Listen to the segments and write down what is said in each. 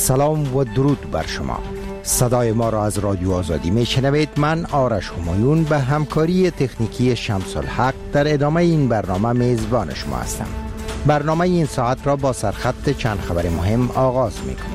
سلام و درود بر شما. صدای ما را از رادیو آزادی می شنوید. من آرش همایون به همکاری تکنیکی شمس الحق در ادامه این برنامه میزبان شما هستم. برنامه این ساعت را با سرخط چند خبر مهم آغاز می کنیم.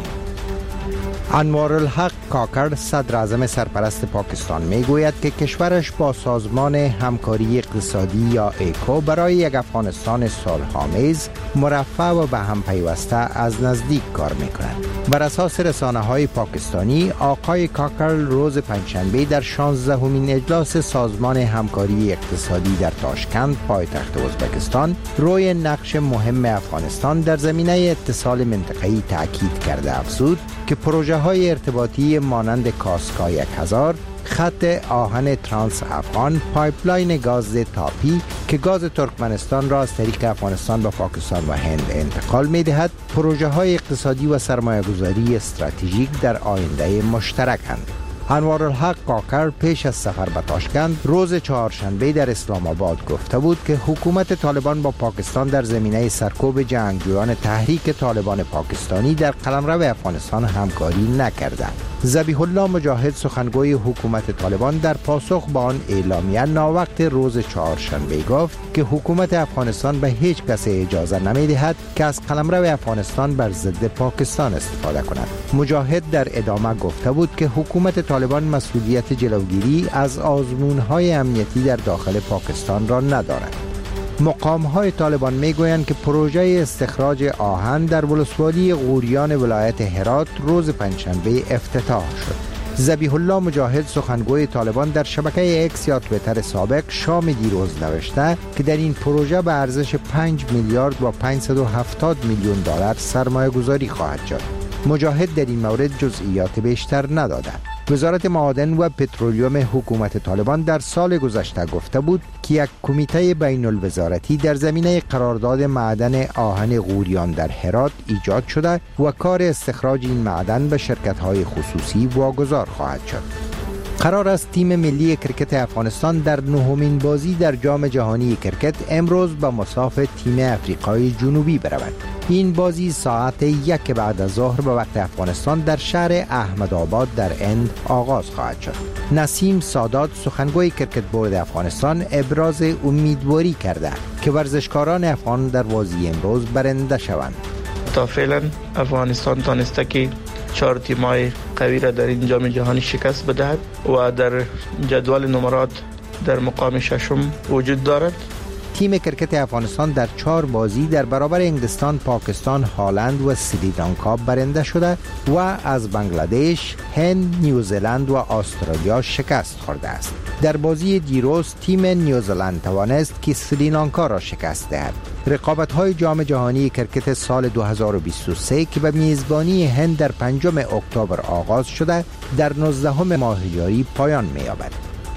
انوارالحق کاکر صدر اعظم سرپرست پاکستان می گوید که کشورش با سازمان همکاری اقتصادی یا ایکو برای یک افغانستان صلح‌آمیز، مرفه و به هم پیوسته از نزدیک کار می کند. بر اساس رسانه های پاکستانی، آقای کاکر روز پنجشنبه در 16مین اجلاس سازمان همکاری اقتصادی در تاشکند، پایتخت ازبکستان، روی نقش مهم افغانستان در زمینه اتصال منطقه‌ای تاکید کرده افزود که پروژه های ارتباطی مانند کاسکا 1000، خط آهن ترانس افغان، پایپلاین گاز تاپی که گاز ترکمنستان را از طریق افغانستان به پاکستان و هند انتقال می دهد، پروژه های اقتصادی و سرمایه گذاری استراتژیک در آینده مشترکند. انوارالحق کاکر پیش از سفر به تاشکند روز چهارشنبه در اسلام آباد گفته بود که حکومت طالبان با پاکستان در زمینه سرکوب جنگجویان تحریک طالبان پاکستانی در قلمرو افغانستان همکاری نکرده. ذبیح الله مجاهد سخنگوی حکومت طالبان در پاسخ به آن اعلامیه ناوقت روز چهارشنبه گفت که حکومت افغانستان به هیچ کس اجازه نمی‌دهد که از قلمرو افغانستان بر ضد پاکستان استفاده کند. مجاهد در ادامه گفته بود که حکومت طالبان مسئولیت جلوگیری از آزمون‌های امنیتی در داخل پاکستان را ندارد. مقام‌های طالبان می‌گویند که پروژه استخراج آهن در ولسوالی غوریان ولایت هرات روز پنجشنبه افتتاح شد. ذبیح الله مجاهد سخنگوی طالبان در شبکه اکس یا توییتر سابق شام دیروز نوشته که در این پروژه به ارزش 5 میلیارد و 570 میلیون دلار سرمایه گذاری خواهد شد. مجاهد در این مورد جزئیات بیشتر نداده. وزارت معادن و پترولیوم حکومت طالبان در سال گذشته گفته بود که یک کمیته بین الوزارتی در زمینه قرارداد معدن آهن غوریان در هرات ایجاد شده و کار استخراج این معدن به شرکت‌های خصوصی واگذار خواهد شد. قرار است تیم ملی کرکت افغانستان در نهمین بازی در جام جهانی کرکت امروز به مصاف تیم افریقای جنوبی برود. این بازی ساعت 1 بعد از ظهر به وقت افغانستان در شهر احمدآباد در هند آغاز خواهد شد. نسیم سادات سخنگوی کرکت بورد افغانستان ابراز امیدواری کرده که ورزشکاران افغان در بازی امروز برنده شوند. تا فعلا افغانستان تانسته که 4 تیم‌های قوی را در این جام جهانی شکست بدهد و در جدول نمرات در مقام ششم وجود دارد. تیم کرکت افغانستان در 4 بازی در برابر انگلستان، پاکستان، هالند و سریلانکا برنده شده و از بنگلادش، هند، نیوزلند و استرالیا شکست خورده است. در بازی دیروز تیم نیوزلند توانست که سریلانکا را شکست دهد. رقابت‌های جام جهانی کرکت سال 2023 که به میزبانی هند در 5 اکتبر آغاز شده در 19 ماه ژوئیه پایان می‌یابد.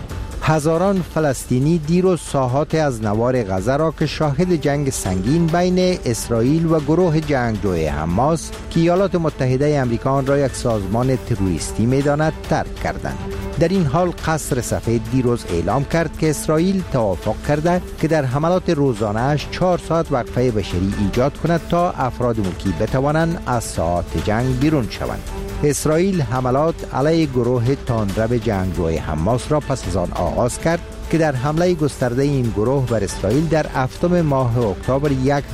هزاران فلسطینی دیروز ساحات از نوار غزه را که شاهد جنگ سنگین بین اسرائیل و گروه جنگجوی حماس که ایالات متحده آمریکا آن را یک سازمان تروریستی می‌داند ترک کردند. در این حال قصر سفید دیروز اعلام کرد که اسرائیل توافق کرده که در حملات روزانه‌اش 4 ساعت وقفه بشری ایجاد کند تا افراد ملکی بتوانند از ساحات جنگ بیرون شوند. اسرائیل حملات علیه گروه تندرو جنگجوی حماس را پس از آن آغاز کرد که در حمله گسترده این گروه بر اسرائیل در 7 ماه اکتبر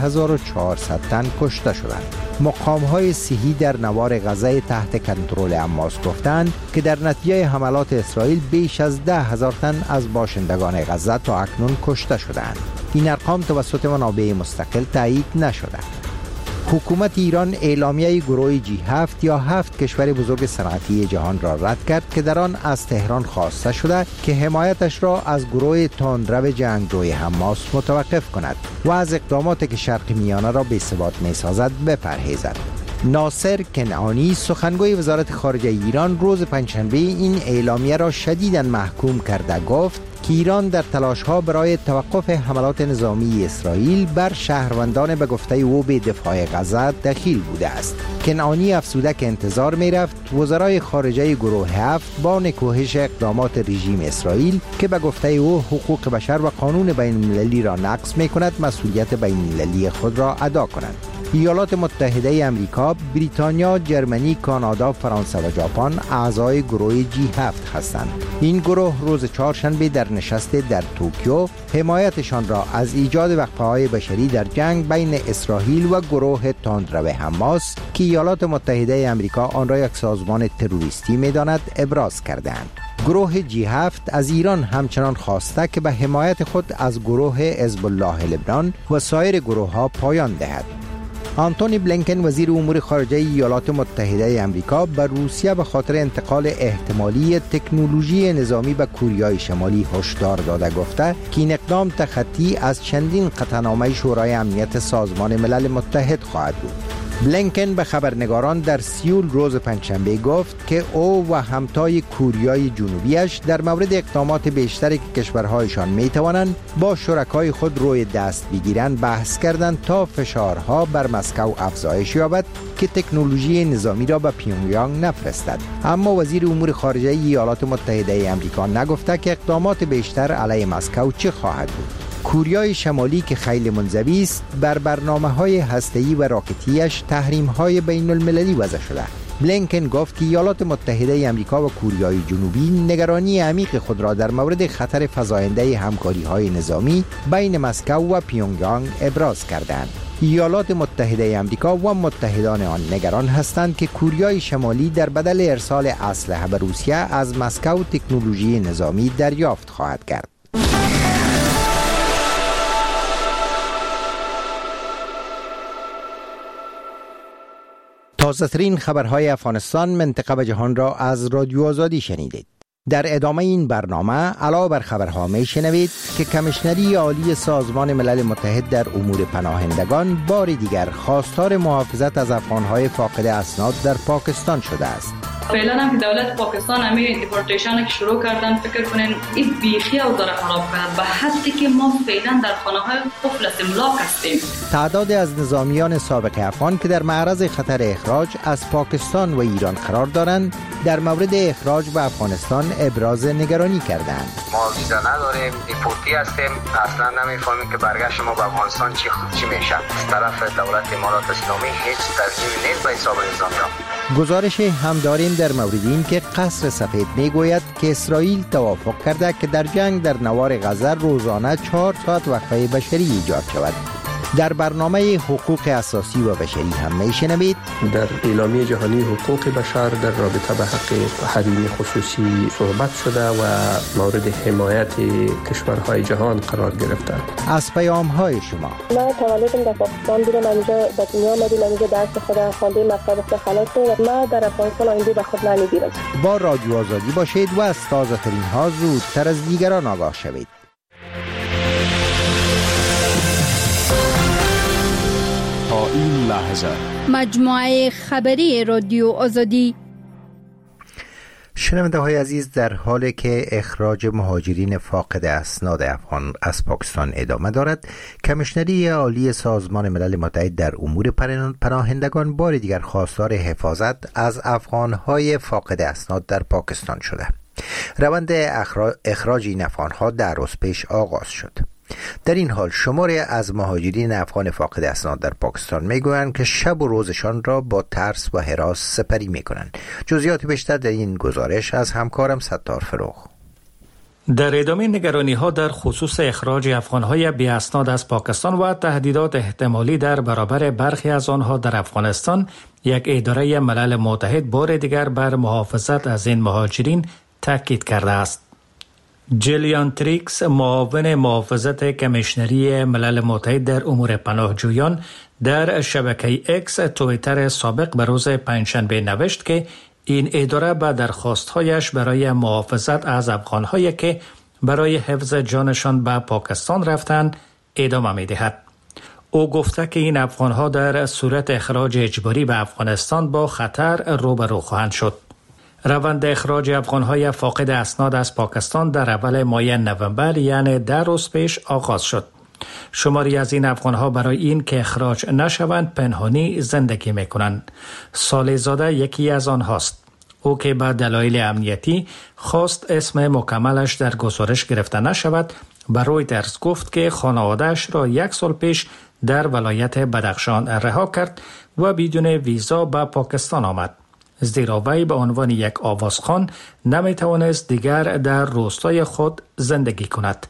1400 تن کشته شدند. مقام‌های صحی در نوار غزه تحت کنترل حماس گفتند که در نتیجه حملات اسرائیل بیش از 10,000 تن از باشندگان غزه تا اکنون کشته شدند. این ارقام توسط منابع مستقل تایید نشده. حکومت ایران اعلامیه گروه G7 یا 7 کشور بزرگ صنعتی جهان را رد کرد که در آن از تهران خواسته شده که حمایتش را از گروه تندرو جنگجوی حماس متوقف کند و از اقداماتی که شرق میانه را بی‌ثبات می‌سازد بپرهیزد. ناصر کنعانی سخنگوی وزارت خارجه ایران روز پنجشنبه این اعلامیه را شدیداً محکوم کرده گفت که ایران در تلاش‌ها برای توقف حملات نظامی اسرائیل بر شهروندان به گفته او به دفاع غزه دخیل بوده است. کنعانی افزوده که انتظار می‌رفت وزرای خارجه گروه 7 با نکوهش اقدامات رژیم اسرائیل که به گفته او حقوق بشر و قانون بین‌المللی را نقض می‌کند مسئولیت بین‌المللی خود را ادا کنند. ایالات متحده آمریکا، بریتانیا، جرمنی، کانادا، فرانسه و ژاپن اعضای گروه G7 هستند. این گروه روز چهارشنبه در نشست در توکیو حمایتشان را از ایجاد وقفه‌های بشری در جنگ بین اسرائیل و گروه تندرو حماس که ایالات متحده آمریکا آن را یک سازمان تروریستی می‌داند ابراز کردند. گروه G7 از ایران همچنان خواسته که به حمایت خود از گروه حزب الله لبنان و سایر گروه‌ها پایان دهد. آنتونی بلینکن وزیر امور خارجه ایالات متحده آمریکا به روسیه به خاطر انتقال احتمالی تکنولوژی نظامی به کوریای شمالی هشدار داده گفته که این اقدام تخطی از چندین قطعنامه شورای امنیت سازمان ملل متحد خواهد بود. بلینکن به خبرنگاران در سیول روز پنجشنبه گفت که او و همتای کوریای جنوبیش در مورد اقدامات بیشتری که کشورهایشان میتوانند با شرکای خود روی دست بگیرند بحث کردند تا فشارها بر مسکو افزایش یابد که تکنولوژی نظامی را به پیونگیانگ نفرستد. اما وزیر امور خارجه ایالات متحده آمریکا نگفته که اقدامات بیشتر علیه مسکو چه خواهد بود. کوریای شمالی که خیلی منزوی است بر برنامه‌های هسته‌ای و راکتیش تحریم‌های بین‌المللی وضع شده. بلینکن گفت که ایالات متحده آمریکا و کوریای جنوبی نگرانی عمیق خود را در مورد خطر فزاینده همکاری‌های نظامی بین مسکو و پیونگیانگ ابراز کردند. ایالات متحده آمریکا و متحدان آن نگران هستند که کوریای شمالی در بدل ارسال اسلحه به روسیه از مسکو تکنولوژی نظامی دریافت خواهد کرد. تازه ترین خبرهای افغانستان، منطقه و جهان را از رادیو آزادی شنیدید. در ادامه این برنامه علاوه بر خبرها می شنوید که کمیشنری عالی سازمان ملل متحد در امور پناهندگان بار دیگر خواستار محافظت از افغانهای فاقد اسناد در پاکستان شده است. فعلا هم که دولت پاکستان همه دیپورتیشن که شروع کردن، فکر کنین این بیخی او داره خراب کرد به حدی که ما فعلا در خانه‌های قفل املاک هستیم. تعداد از نظامیان سابق افغان که در معرض خطر اخراج از پاکستان و ایران قرار دارند در مورد اخراج به افغانستان ابراز نگرانی کردند. ما ویزا نداریم، دیپورتی هستیم، اصلا نمیفهمیم که برگشت ما به افغانستان چی میشه. از طرف دولت امارات اسلامی هیچ ترجیحی نیست به حساب نظامیان. گزارش هم داریم در مورد این که قصر سفید میگوید که اسرائیل توافق کرده که در جنگ در نوار غزه روزانه 4 ساعت وقفه بشری ایجاد شود. در برنامه حقوق اساسی و بشری هم میشنوید در اعلامیه جهانی حقوق بشر در رابطه به حق حریم خصوصی صحبت شده و مورد حمایت کشورهای جهان قرار گرفته. از پیام‌های شما. من تولدم در پاکستان بودم، اینجا به دنیا آمدیم، اینجا درس خودم خواندیم، مکتب خلاص و من در افغانستان آینده به خود نمی‌گیرم. با رادیو آزادی باشید و از تازه‌ترین ها زودتر از دیگران آگاه شوید. این لحظه مجموعه خبری رادیو آزادی. شنونده های عزیز، در حالی که اخراج مهاجرین فاقد اسناد افغان از پاکستان ادامه دارد، کمیشنری عالی سازمان ملل متحد در امور پناهندگان بار دیگر خواستار حفاظت از افغانهای فاقد اسناد در پاکستان شده. روند اخراج این افغانها در روز پیش آغاز شد. در این حال شماری از مهاجرین افغان فاقد اسناد در پاکستان میگویند که شب و روزشان را با ترس و هراس سپری میکنند. جزئیات بیشتر در این گزارش از همکارم ستار فروغ. در ادامه نگرانی‌ها در خصوص اخراج افغان‌های بی اسناد از پاکستان و تهدیدات احتمالی در برابر برخی از آنها در افغانستان، یک اداره ملل متحد بار دیگر بر محافظت از این مهاجرین تاکید کرده است. جلیان تریکس، معاون محافظت کمیشنری ملل متحد در امور پناهجویان، در شبکه اکس توییتر سابق به روز پنجشنبه نوشت که این اداره به درخواست‌هایش برای محافظت از افغان‌هایی که برای حفظ جانشان به پاکستان رفتند ادامه می‌دهد. او گفته که این افغان‌ها در صورت اخراج اجباری به افغانستان با خطر روبرو خواهند شد. روند اخراج افغان‌های فاقد اسناد از پاکستان در اول ماه نوامبر، یعنی 10 روز پیش آغاز شد. شماری از این افغان‌ها برای این که اخراج نشوند پنهانی زندگی می‌کنند. صالح‌زاده یکی از آنهاست. او که به دلایل امنیتی خواست اسم مکملش در گزارش گرفته نشود، به رویترز گفت که خانواده‌اش را 1 سال پیش در ولایت بدخشان رها کرد و بدون ویزا به پاکستان آمد. زیرا وی به عنوان یک آوازخوان نمیتوانست دیگر در روستای خود زندگی کند.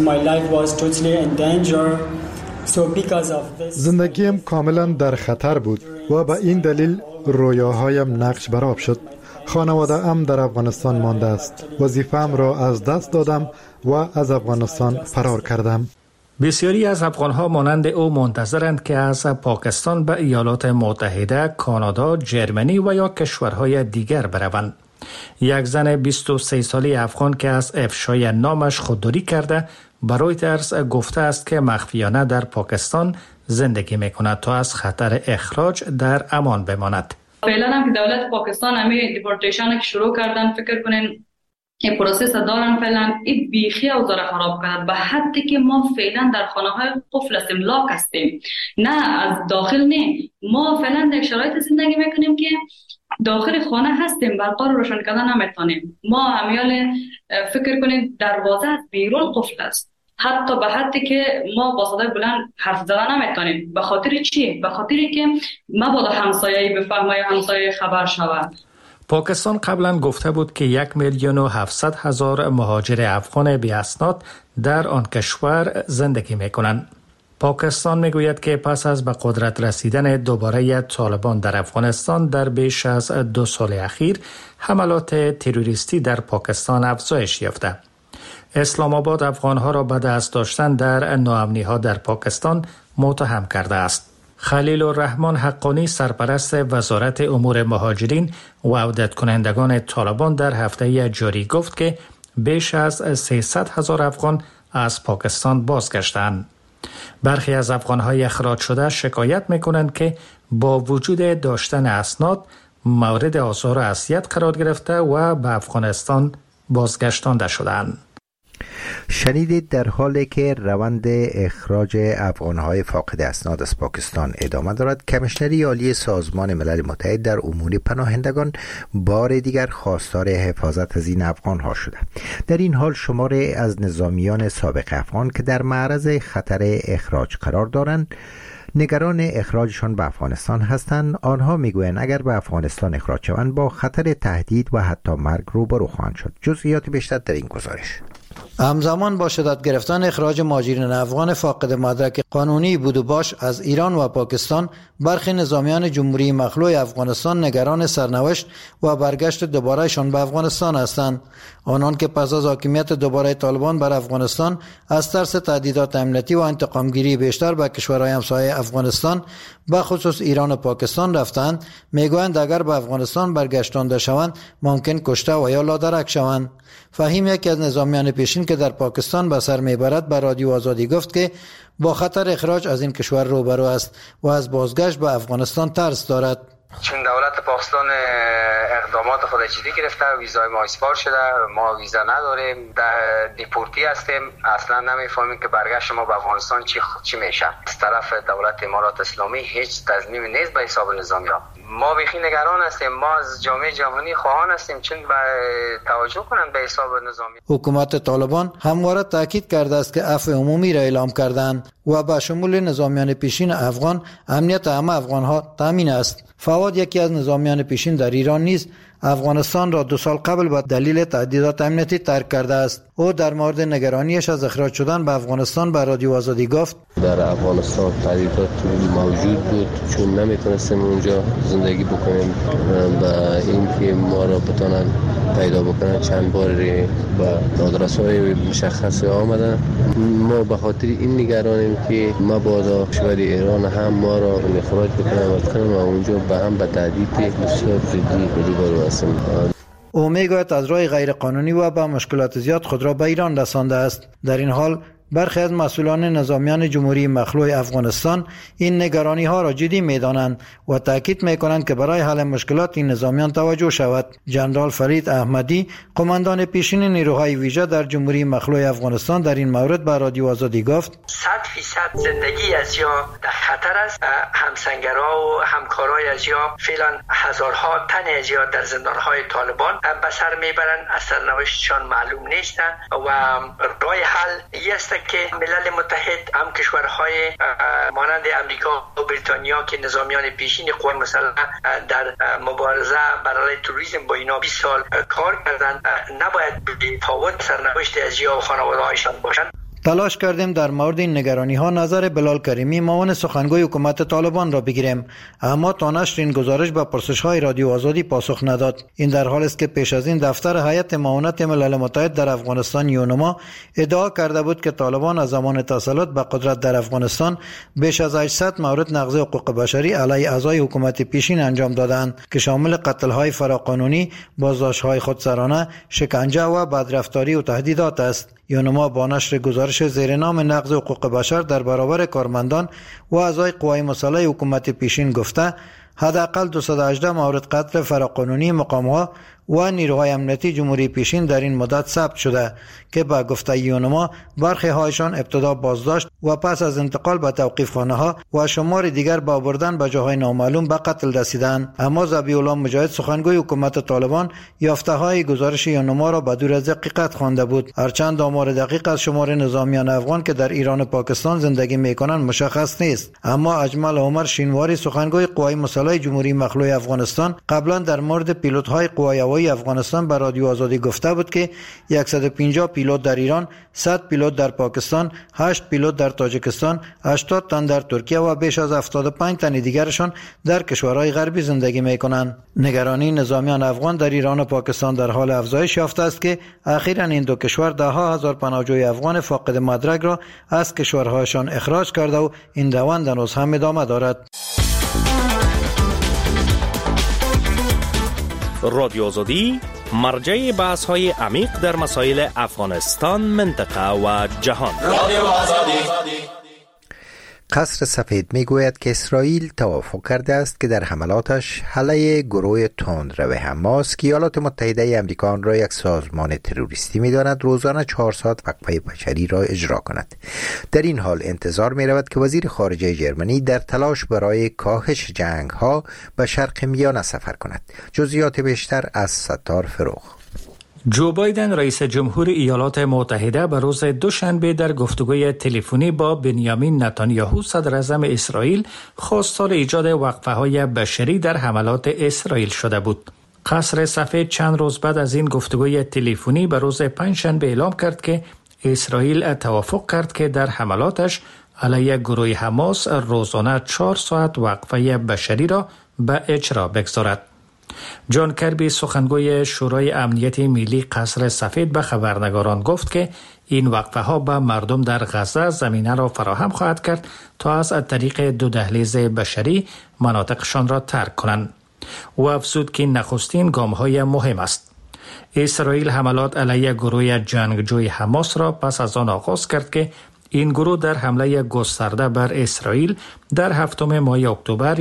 زندگیم کاملا در خطر بود و به این دلیل رویاهایم نقش برآب شد. خانواده ام در افغانستان مانده است. وظیفه‌ام را از دست دادم و از افغانستان فرار کردم. بسیاری از افغانها مانند او منتظرند که از پاکستان به ایالات متحده، کانادا، جرمنی و یا کشورهای دیگر بروند. یک زن 23 ساله افغان که از افشای نامش خودداری کرده به رویترز گفته است که مخفیانه در پاکستان زندگی میکند تا از خطر اخراج در امان بماند. فعلا هم که دولت پاکستان همه دیپورتیشن که شروع کردن، فکر کنین این پروسس دارن فعلا این بیخی اوضاع خراب کرد به حدی که ما فعلا در خانه‌های قفل هستیم، لاک هستیم، نه از داخل نه. ما فعلا در شرایط زندگی میکنیم که داخل خانه هستیم، برقا رو روشن کردن نمیتونیم. ما همیال فکر کنید دروازه از بیرون قفل است، حتی به حدی که ما با صدای بلند حرف زدن نمیتونیم. به خاطر چی؟ به خاطری که مبادا همسایه‌ای بفهمه یا همسایه خبر شود. پاکستان قبلا گفته بود که 1,700,000 مهاجر افغان بی اسناد در آن کشور زندگی میکنند. پاکستان میگوید که پس از به قدرت رسیدن دوباره طالبان در افغانستان در بیش از 2 سال اخیر حملات تروریستی در پاکستان افزایش یافته. اسلام آباد افغانها را به دست داشتن در ناامنی‌ها در پاکستان متهم کرده است. خلیل الرحمن حقانی سرپرست وزارت امور مهاجرین و عودت کنندگان طالبان در هفته جاری گفت که بیش از 300,000 افغان از پاکستان بازگشتند. برخی از افغان‌های اخراج شده شکایت می‌کنند که با وجود داشتن اسناد مورد آزار و اذیت قرار گرفته و به افغانستان بازگشتانده شدند. شنیدید در حالی که روند اخراج افغان‌های فاقد اسناد از پاکستان ادامه دارد، کمیشنری عالی سازمان ملل متحد در امور پناهندگان بار دیگر خواستار حفاظت از این افغان‌ها شده. در این حال شماری از نظامیان سابق افغان که در معرض خطر اخراج قرار دارند نگران اخراجشان به افغانستان هستند. آنها میگویند اگر به افغانستان اخراج شوند با خطر تهدید و حتی مرگ روبرو خواهند شد. جزئیات بیشتر در این گزارش. همزمان با شدت گرفتن اخراج مهاجرین افغان فاقد مدرک قانونی بود و باش از ایران و پاکستان، برخی نظامیان جمهوری مخلوع افغانستان نگران سرنوشت و برگشت دوبارهشان به افغانستان هستند. آنان که پس از حاکمیت دوباره طالبان بر افغانستان از ترس تهدیدات امنیتی و انتقامگیری بیشتر به کشورهای همسایه افغانستان به خصوص ایران و پاکستان رفتند، میگویند اگر به افغانستان برگشتانده شوند ممکن کشته و یا لادرک شوند. فهیم، یکی از نظامیان پیشین که در پاکستان به سر میبرد، به رادیو آزادی گفت که با خطر اخراج از این کشور روبرو است و از بازگشت به افغانستان ترس دارد. چون دولت پاکستان اقدامات خود جدی گرفته، ویزای ما اسپار شده، ما ویزا نداریم، در دیپورتی هستیم، اصلا نمیفهمیم که برگشت ما به افغانستان چی میشه. از طرف دولت امارات اسلامی هیچ تضمین نیست به حساب نظامیان. ما بیخی نگران هستیم، ما از جامعه جهانی خواهان هستیم چون به توجه کنند به حساب نظامی. حکومت طالبان همواره تاکید کرده است که عفو عمومی را اعلام کردند و با شمول نظامیان پیشین افغان امنیت همه افغانها تامین است. فواد، یکی از نظامیان پیشین در ایران نیز افغانستان را 2 سال قبل به دلیل تهدیدات امنیتی ترک کرده است. او در مورد نگرانیش از اخراج شدن به افغانستان به رادیو آزادی گفت: در افغانستان تهدیدات موجود بود چون نمیتونستیم اونجا زندگی بکنیم و اینکه ما را بتونن پیدا بکنن چند بار به آدرس‌های مشخص آمدن. ما به خاطر این نگرانیم که مبادا کشور ایران هم ما را اخراج بکنن و اونجا به هم به تهدید بسیار جدی روبرو هستیم. او میگوید از راه غیر قانونی و با مشکلات زیاد خود را به ایران رسانده است. در این حال برخی از مسئولان نظامیان جمهوری مخلوع افغانستان این نگرانی ها را جدی می‌دانند و تاکید می‌کنند که برای حل مشکلات این نظامیان توجه شود. جنرال فرید احمدی، قماندان پیشین نیروهای ویژه در جمهوری مخلوع افغانستان، در این مورد به رادیو آزادی گفت: 100% زندگی از یا در خطر است. همسنگرها و همکارای از یا فعلا هزارها تن از یا در زندانهای طالبان به سر میبرند، از سرنوشتشان معلوم نیستند و راه حل این است که ملل متحد هم کشورهای مانند امریکا و بریتانیا که نظامیان پیشین قوای مسلح در مبارزه برای تروریسم با اینا 20 سال کار کردند، نباید به فاوت سرنوشت از یا و خانواده‌هایشان باشند. تلاش کردیم در مورد این نگرانی ها نظر بلال کریمی، معاون سخنگوی حکومت طالبان را بگیریم، اما تا نشر این گزارش به پرسش های رادیو آزادی پاسخ نداد. این در حالی است که پیش از این دفتر هیئت معاونت ملل متحد در افغانستان یونما ادعا کرده بود که طالبان از زمان تسلط به قدرت در افغانستان بیش از 800 مورد نقض حقوق بشری علیه اعضای حکومت پیشین انجام دادند که شامل قتل های فراقانونی، بازداشت های خودسرانه، شکنجه و بدرفتاری و تهدیدات است. یونما با نشر گزارش زیر نام نقض حقوق بشر در برابر کارمندان و اعضای قوای مسلح حکومت پیشین گفته حداقل 218 مورد قتل فراقانونی مقام‌ها و نیروهای امنیتی جمهوری پیشین در این مدت ثبت شده که با گفته یونما برخی هایشان ابتدا بازداشت و پس از انتقال به توقیفخانه ها و شمار دیگر با بردن به جاهای نامعلوم به قتل رسیدند. اما ذبیح الله مجاهد، سخنگوی حکومت طالبان، یافته های گزارش یونما را به دور از دقیقت خوانده بود، هرچند آمار دقیق از شمار نظامیان افغان که در ایران و پاکستان زندگی میکنند مشخص نیست. اما اجمل عمر شینواری، سخنگوی قوای مسلح جمهوری مخلوع افغانستان، قبلا در مورد پیلوت های قوای هوایی افغانستان به رادیو آزادی گفته بود که 150 پیلوت در ایران، 100 پیلوت در پاکستان، 8 پیلوت در تاجیکستان، 80 تن در ترکیه و بیش از 75 تن دیگرشان در کشورهای غربی زندگی میکنند. نگرانی نظامیان افغان در ایران و پاکستان در حال افزایش یافته است که اخیراً این دو کشور ده ها هزار پناهجوی افغان فاقد مدرک را از کشورهایشان اخراج کرده و این روند هنوز هم ادامه دارد. رادیو آزادی مرجع بحث های عمیق در مسائل افغانستان، منطقه و جهان. رادیو آزادی. قصر سفید میگوید که اسرائیل توافق کرده است که در حملاتش علیه گروه تندرو حماس که ایالات متحده آمریکا آن را یک سازمان تروریستی می‌داند، روزانه 4 ساعت وقفه بشری را اجرا کند. در این حال انتظار می‌رود که وزیر خارجه جرمنی در تلاش برای کاهش جنگ‌ها به شرق میانه سفر کند. جزئیات بیشتر از ستار فروغ. جو بایدن رئیس جمهور ایالات متحده به روز دوشنبه در گفتگوی تلفنی با بنیامین نتانیاهو صدر اعظم اسرائیل خواستار ایجاد وقفه‌های بشری در حملات اسرائیل شده بود. قصر سفید چند روز بعد از این گفتگوی تلفنی به روز پنجشنبه اعلام کرد که اسرائیل توافق کرد که در حملاتش علیه گروه حماس روزانه 4 ساعت وقفه بشری را به اجرا بگذارد. جان کربی، سخنگوی شورای امنیت ملی قصر سفید، به خبرنگاران گفت که این وقفه ها به مردم در غزه زمینه را فراهم خواهد کرد تا از طریق 2 دهلیز بشری مناطقشان را ترک کنند و افزود که نخستین گام های مهم است. اسرائیل حملات علیه گروه جنگجوی حماس را پس از آن آغاز کرد که این گروه در حمله گسترده بر اسرائیل در 7 ماه اکتبر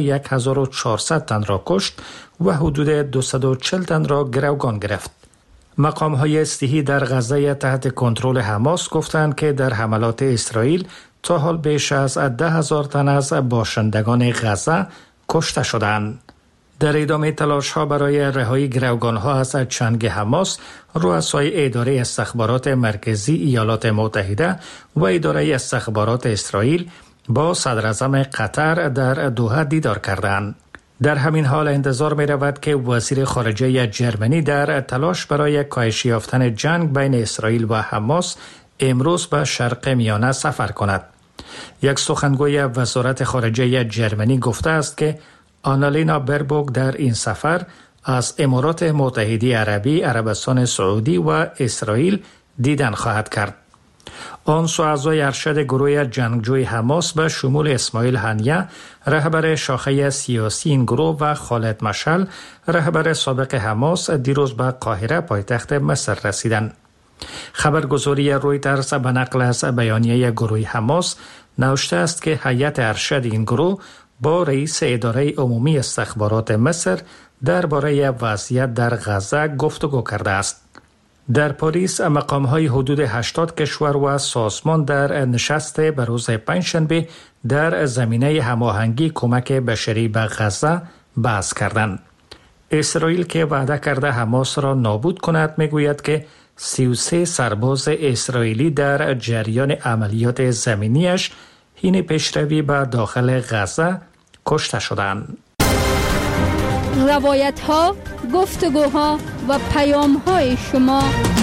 1400 تن را کشت و حدود 240 تن را گروگان گرفت. مقام‌های صحی در غزه تحت کنترل حماس گفتند که در حملات اسرائیل تا حال بیش از 10,000 تن از باشندگان غزه کشته شدند. در ادامه تلاش‌ها برای رهایی گروگان‌ها از چنگ حماس، رؤسای اداره استخبارات مرکزی ایالات متحده و اداره استخبارات اسرائیل با صدر اعظم قطر در دوحه دیدار کردند. در همین حال انتظار می رود که وزیر خارجه جرمنی در تلاش برای کاهش یافتن جنگ بین اسرائیل و حماس امروز به شرق میانه سفر کند. یک سخنگوی وزارت خارجه جرمنی گفته است که آنالینا بربوک در این سفر از امارات متحده عربی، عربستان سعودی و اسرائیل دیدن خواهد کرد. آن سو اعضای ارشد گروه جنگجوی حماس به شمول اسماعیل هنیه، رهبر شاخه سیاسی این گروه، و خالد مشعل، رهبر سابق حماس، دیروز به قاهره پایتخت مصر رسیدند. خبرگزاری رویترز به نقل از بیانیه گروه حماس نوشته است که هیئت ارشد این گروه با رئیس اداره عمومی استخبارات مصر درباره وضعیت در غزه گفتگو کرده است. در پاریس مقام‌های حدود 80 کشور و سازمان در نشست به روز پنجشنبه در زمینه هماهنگی کمک بشری به غزه بحث کردند. اسرائیل که وعده کرده حماس را نابود کند میگوید که 33 سرباز اسرائیلی در جریان عملیات زمینیش حین پیشروی به داخل غزه کشته شدند. روایت ها، گفتگوها و پیام های شما.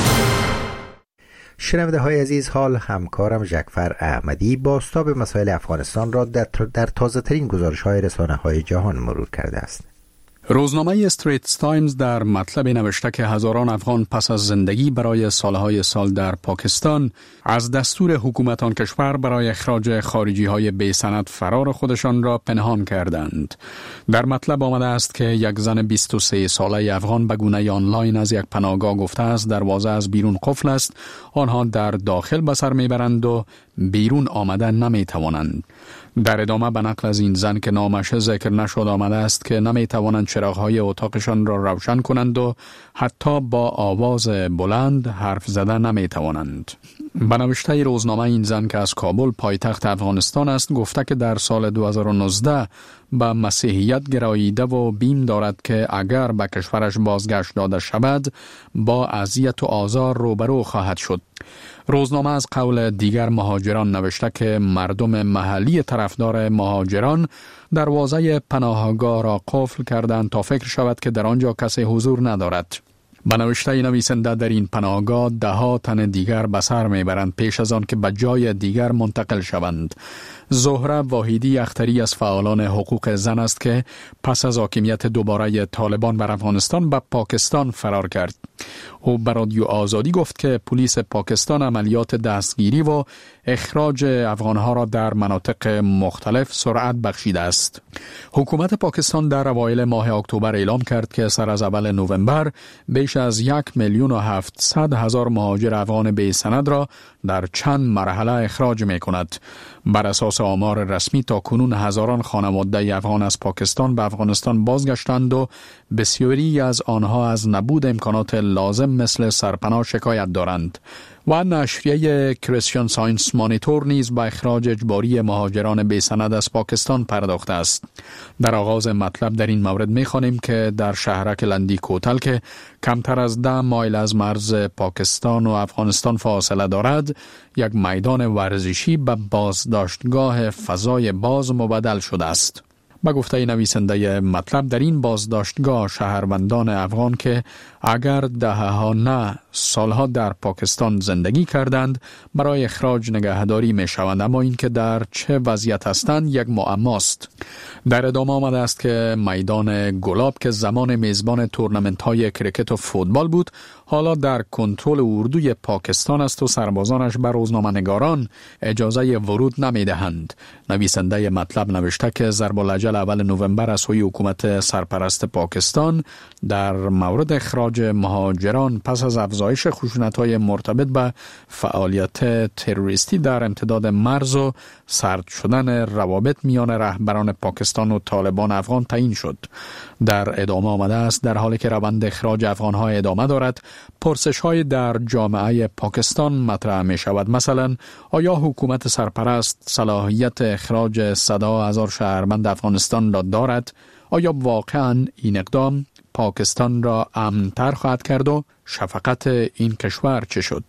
شنونده های عزیز، حال همکارم جعفر احمدی بازتاب مسائل افغانستان را در تازه ترین گزارش های رسانه های جهان مرور کرده است. روزنامه استریتس تایمز در مطلب نوشته که هزاران افغان پس از زندگی برای سالهای سال در پاکستان از دستور حکومت آن کشور برای اخراج خارجی های بی سند فرار خودشان را پنهان کردند. در مطلب آمده است که یک زن 23 ساله افغان به گونه آنلاین از یک پناهگاه گفته است دروازه از بیرون قفل است، آنها در داخل به سر میبرند و بیرون آمدن نمی توانند. در ادامه به نقل از این زن که نامش ذکر نشد آمده است که نمی توانند چراغ‌های اتاقشان را روشن کنند و حتی با آواز بلند حرف زدن نمی توانند. به نوشته روزنامه این زن که از کابل پایتخت افغانستان است گفته که در سال 2019 به مسیحیت گراییده و بیم دارد که اگر به کشورش بازگشت داده شود با اذیت و آزار روبرو خواهد شد. روزنامه از قول دیگر مهاجران نوشته که مردم محلی طرفدار مهاجران دروازه پناهگاه را قفل کردند تا فکر شود که در آنجا کسی حضور ندارد. به نوشته نویسنده در این پناهگاه 10 تن دیگر به سر میبرند پیش از آن که به جای دیگر منتقل شوند. زهره واحدی اختری از فعالان حقوق زن است که پس از حاکمیت دوباره طالبان بر افغانستان به پاکستان فرار کرد. او به رادیو آزادی گفت که پلیس پاکستان عملیات دستگیری و اخراج افغانها را در مناطق مختلف سرعت بخشیده است. حکومت پاکستان در اوایل ماه اکتبر اعلام کرد که سر از اول نوامبر بیش از 1,700,000 مهاجر افغان بی سند را در چند مرحله اخراج می کند. بر اساس آمار رسمی تا کنون هزاران خانواده افغان از پاکستان به افغانستان بازگشتند و بسیاری از آنها از نبود امکانات لازم مثل سرپناه شکایت دارند. و نشریه کریستیان ساینس مانیتور نیز به اخراج اجباری مهاجران بی سند از پاکستان پرداخته است. در آغاز مطلب در این مورد می‌خوانیم که در شهرک لندی کوتل که کمتر از 10 مایل از مرز پاکستان و افغانستان فاصله دارد، یک میدان ورزشی به بازداشتگاه فضای باز مبدل شده است. به گفته نویسنده مطلب در این بازداشتگاه شهروندان افغان که اگر دهه‌ها نه سالها در پاکستان زندگی کردند برای اخراج نگهداری می شوند، اما این که در چه وضعیت هستند یک معماست. در ادامه آمده است که میدان گلاب که زمان میزبان تورنمنت های کرکت و فوتبال بود حالا در کنترل اردوی پاکستان است و سربازانش به روزنامه‌نگاران اجازه ورود نمی دهند. نویسنده مطلب نوشته که ضرب الاجل اول نوامبر از سوی حکومت سرپرست پاکستان در مورد اخراج مهاجران پس از افزایش خشونت‌های مرتبط به فعالیت تروریستی در امتداد مرز و سرد شدن روابط میان رهبران پاکستان و طالبان افغان تعیین شد. در ادامه آمده است در حالی که روند اخراج افغان‌ها ادامه دارد، پرسش‌های در جامعه پاکستان مطرح می شود. مثلا آیا حکومت سرپرست صلاحیت اخراج 100,000 شهروند افغانستان را دارد؟ آیا واقعاً این اقدام پاکستان را امن‌تر خواهد کرد و شفقت این کشور چه شد؟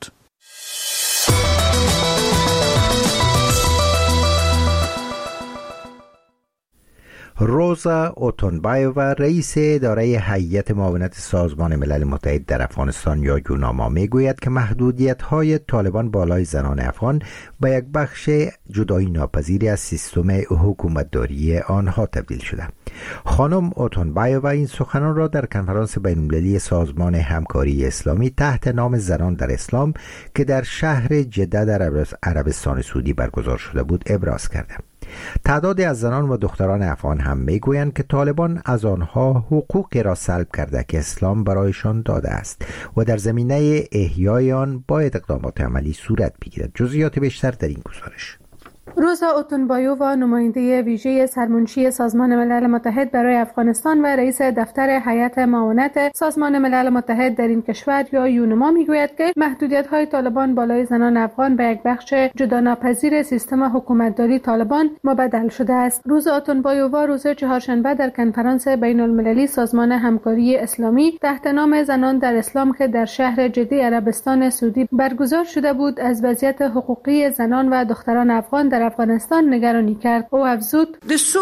روزا اوتونبایووا رئیس اداره هیئت معاونت سازمان ملل متحد در افغانستان یا یوناما میگوید که محدودیت‌های طالبان بالای زنان افغان به یک بخش جدایی ناپذیری از سیستم حکومتداری آنها تبدیل شده. خانم اوتونبایووا این سخنان را در کنفرانس بین‌المللی سازمان همکاری اسلامی تحت نام زنان در اسلام که در شهر جده در عربستان سعودی برگزار شده بود ابراز کرده. تعدادی از زنان و دختران افغان هم میگویند که طالبان از آنها حقوقی را سلب کرده که اسلام برایشان داده است و در زمینه احیای آن باید اقدامات عملی صورت بگیرد. جزئیات بیشتر در این گزارش. روزا اوتونبایووا، نماینده ویژه سرمنشی سازمان ملل متحد برای افغانستان و رئیس دفتر هیئت معاونت سازمان ملل متحد در این کشور یا یونما میگوید که محدودیت‌های طالبان بالای زنان افغان به یک بخش جداناپذیر سیستم حکومتداری طالبان مبدل شده است. روزا اوتونبایووا روز چهارشنبه در کنفرانس بین‌المللی سازمان همکاری اسلامی تحت نام زنان در اسلام که در شهر جده عربستان سعودی برگزار شده بود از وضعیت حقوقی زنان و دختران افغان در افغانستان نگرانی کرد. او افزود: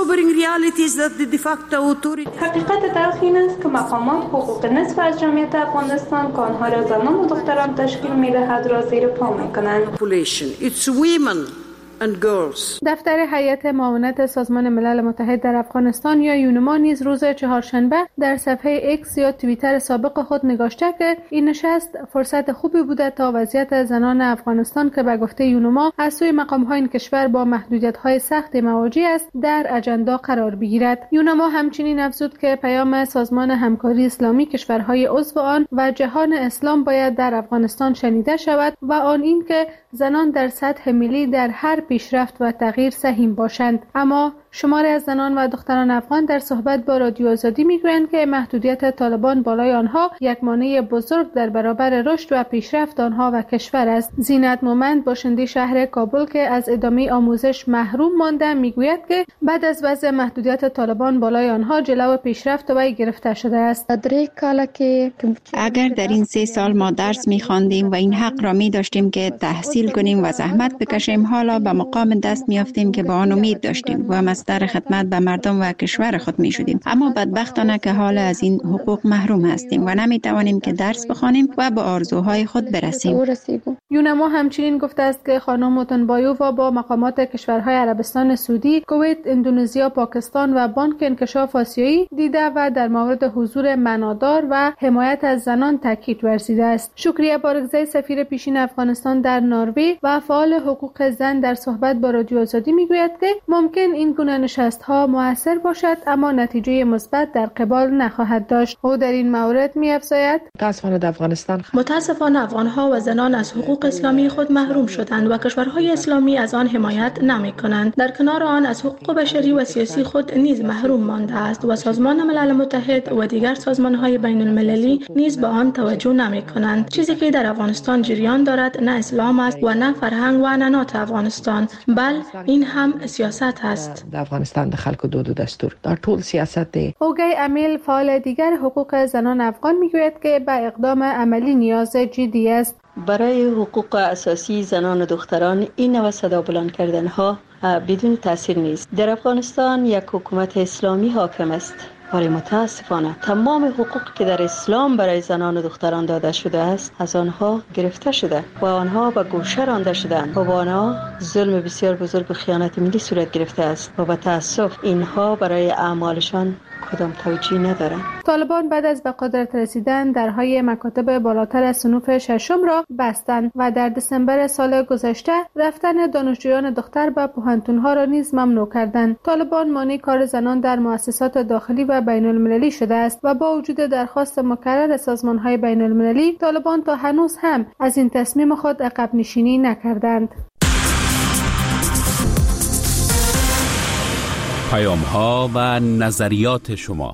حقیقت تلخ این است که مقامات حقوق نصف از جمعیت افغانستان که آنها را زنان و دختران تشکیل می‌دهد را زیر پا می‌کنند. دفتر هیئت معاونت سازمان ملل متحد در افغانستان یا یونما نیز روز چهارشنبه در صفحه ایکس یا توییتر سابق خود نگاشته که این نشست فرصت خوبی بوده تا وضعیت زنان افغانستان که به گفته یونما از سوی مقام‌های این کشور با محدودیت‌های سخت مواجه است در اجندا قرار بگیرد. یونما همچنین افزود که پیام سازمان همکاری اسلامی کشورهای عضو آن و جهان اسلام باید در افغانستان شنیده شود و آن این که زنان در سطح ملی در هر پیشرفت و تغییر سهیم باشند. اما شماری از زنان و دختران افغان در صحبت با رادیو آزادی میگویند که محدودیت طالبان بالای آنها یک مانع بزرگ در برابر رشد و پیشرفت آنها و کشور است. زینت مومند، باشنده شهر کابل که از ادامه آموزش محروم مانده، میگوید که بعد از وضع محدودیت طالبان بالای آنها جلو پیشرفت وی گرفته شده است. اگر در این 3 سال ما درس می‌خواندیم و این حق را می‌داشتیم که تحصیل کنیم و زحمت بکشیم، حالا به مقام دست می‌یافتیم که با آن امید داشتیم و مصدر خدمت به مردم و کشور خود می‌شدیم. اما بدبختانه که حالا از این حقوق محروم هستیم و نمی‌توانیم که درس بخوانیم و به آرزوهای خود برسیم. یونما همچنین گفته است که خانم اوتونبایووا با مقامات کشورهای عربستان سعودی، کویت، اندونزیا، پاکستان و بانک انکشاف آسیایی دیده و در مورد حضور معنادار و حمایت از زنان تاکید ورزیده است. شکریه بارگزی، سفیر پیشین افغانستان در نروژ و فعال حقوق زن در صحبت با رادیو آزادی میگوید که ممکن این گونه نشست‌ها مؤثر باشد اما نتیجه مثبت در قبال نخواهد داشت. او در این مورد می‌افزاید: متاسفانه افغان‌ها و زنان از حقوق اسلامی خود محروم شدند و کشورهای اسلامی از آن حمایت نمی‌کنند. در کنار آن از حقوق بشری و سیاسی خود نیز محروم مانده است و سازمان ملل متحد و دیگر سازمان‌های بین‌المللی نیز به آن توجه نمی‌کنند. چیزی که در افغانستان جریان دارد نه اسلام است و نه فرهنگ و عنعنات افغانستان، بل این هم سیاست است. د افغانستان د خلکو دود و دستور دا ټول سیاست دی. اوگی امیل، فعال دیگر حقوق زنان افغان میگوید که به اقدام عملی نیاز جدی است. برای حقوق اساسی زنان و دختران این نوع صدا بلند کردن ها بدون تاثیر نیست. در افغانستان یک حکومت اسلامی حاکم است. ولی متاسفانه تمام حقوق که در اسلام برای زنان و دختران داده شده است از آنها گرفته شده و آنها به گوشه رانده شدند و با آنها ظلم بسیار بزرگ و خیانت ملی صورت گرفته است و به تأسف اینها برای اعمالشان کدام توجیه ندارند. طالبان بعد از به قدرت رسیدن درهای مکاتب بالاتر از صنوف ششم را بستند و در دسامبر سال گذشته رفتن دانشجویان دختر به پوهنتون‌ها را نیز ممنوع کردند. طالبان مانع کار زنان در مؤسسات داخلی و بین‌المللی شده است و با وجود درخواست مکرر سازمان‌های بین‌المللی، طالبان تا هنوز هم از این تصمیم خود عقب نشینی نکردند. پیام‌ها و نظریات شما.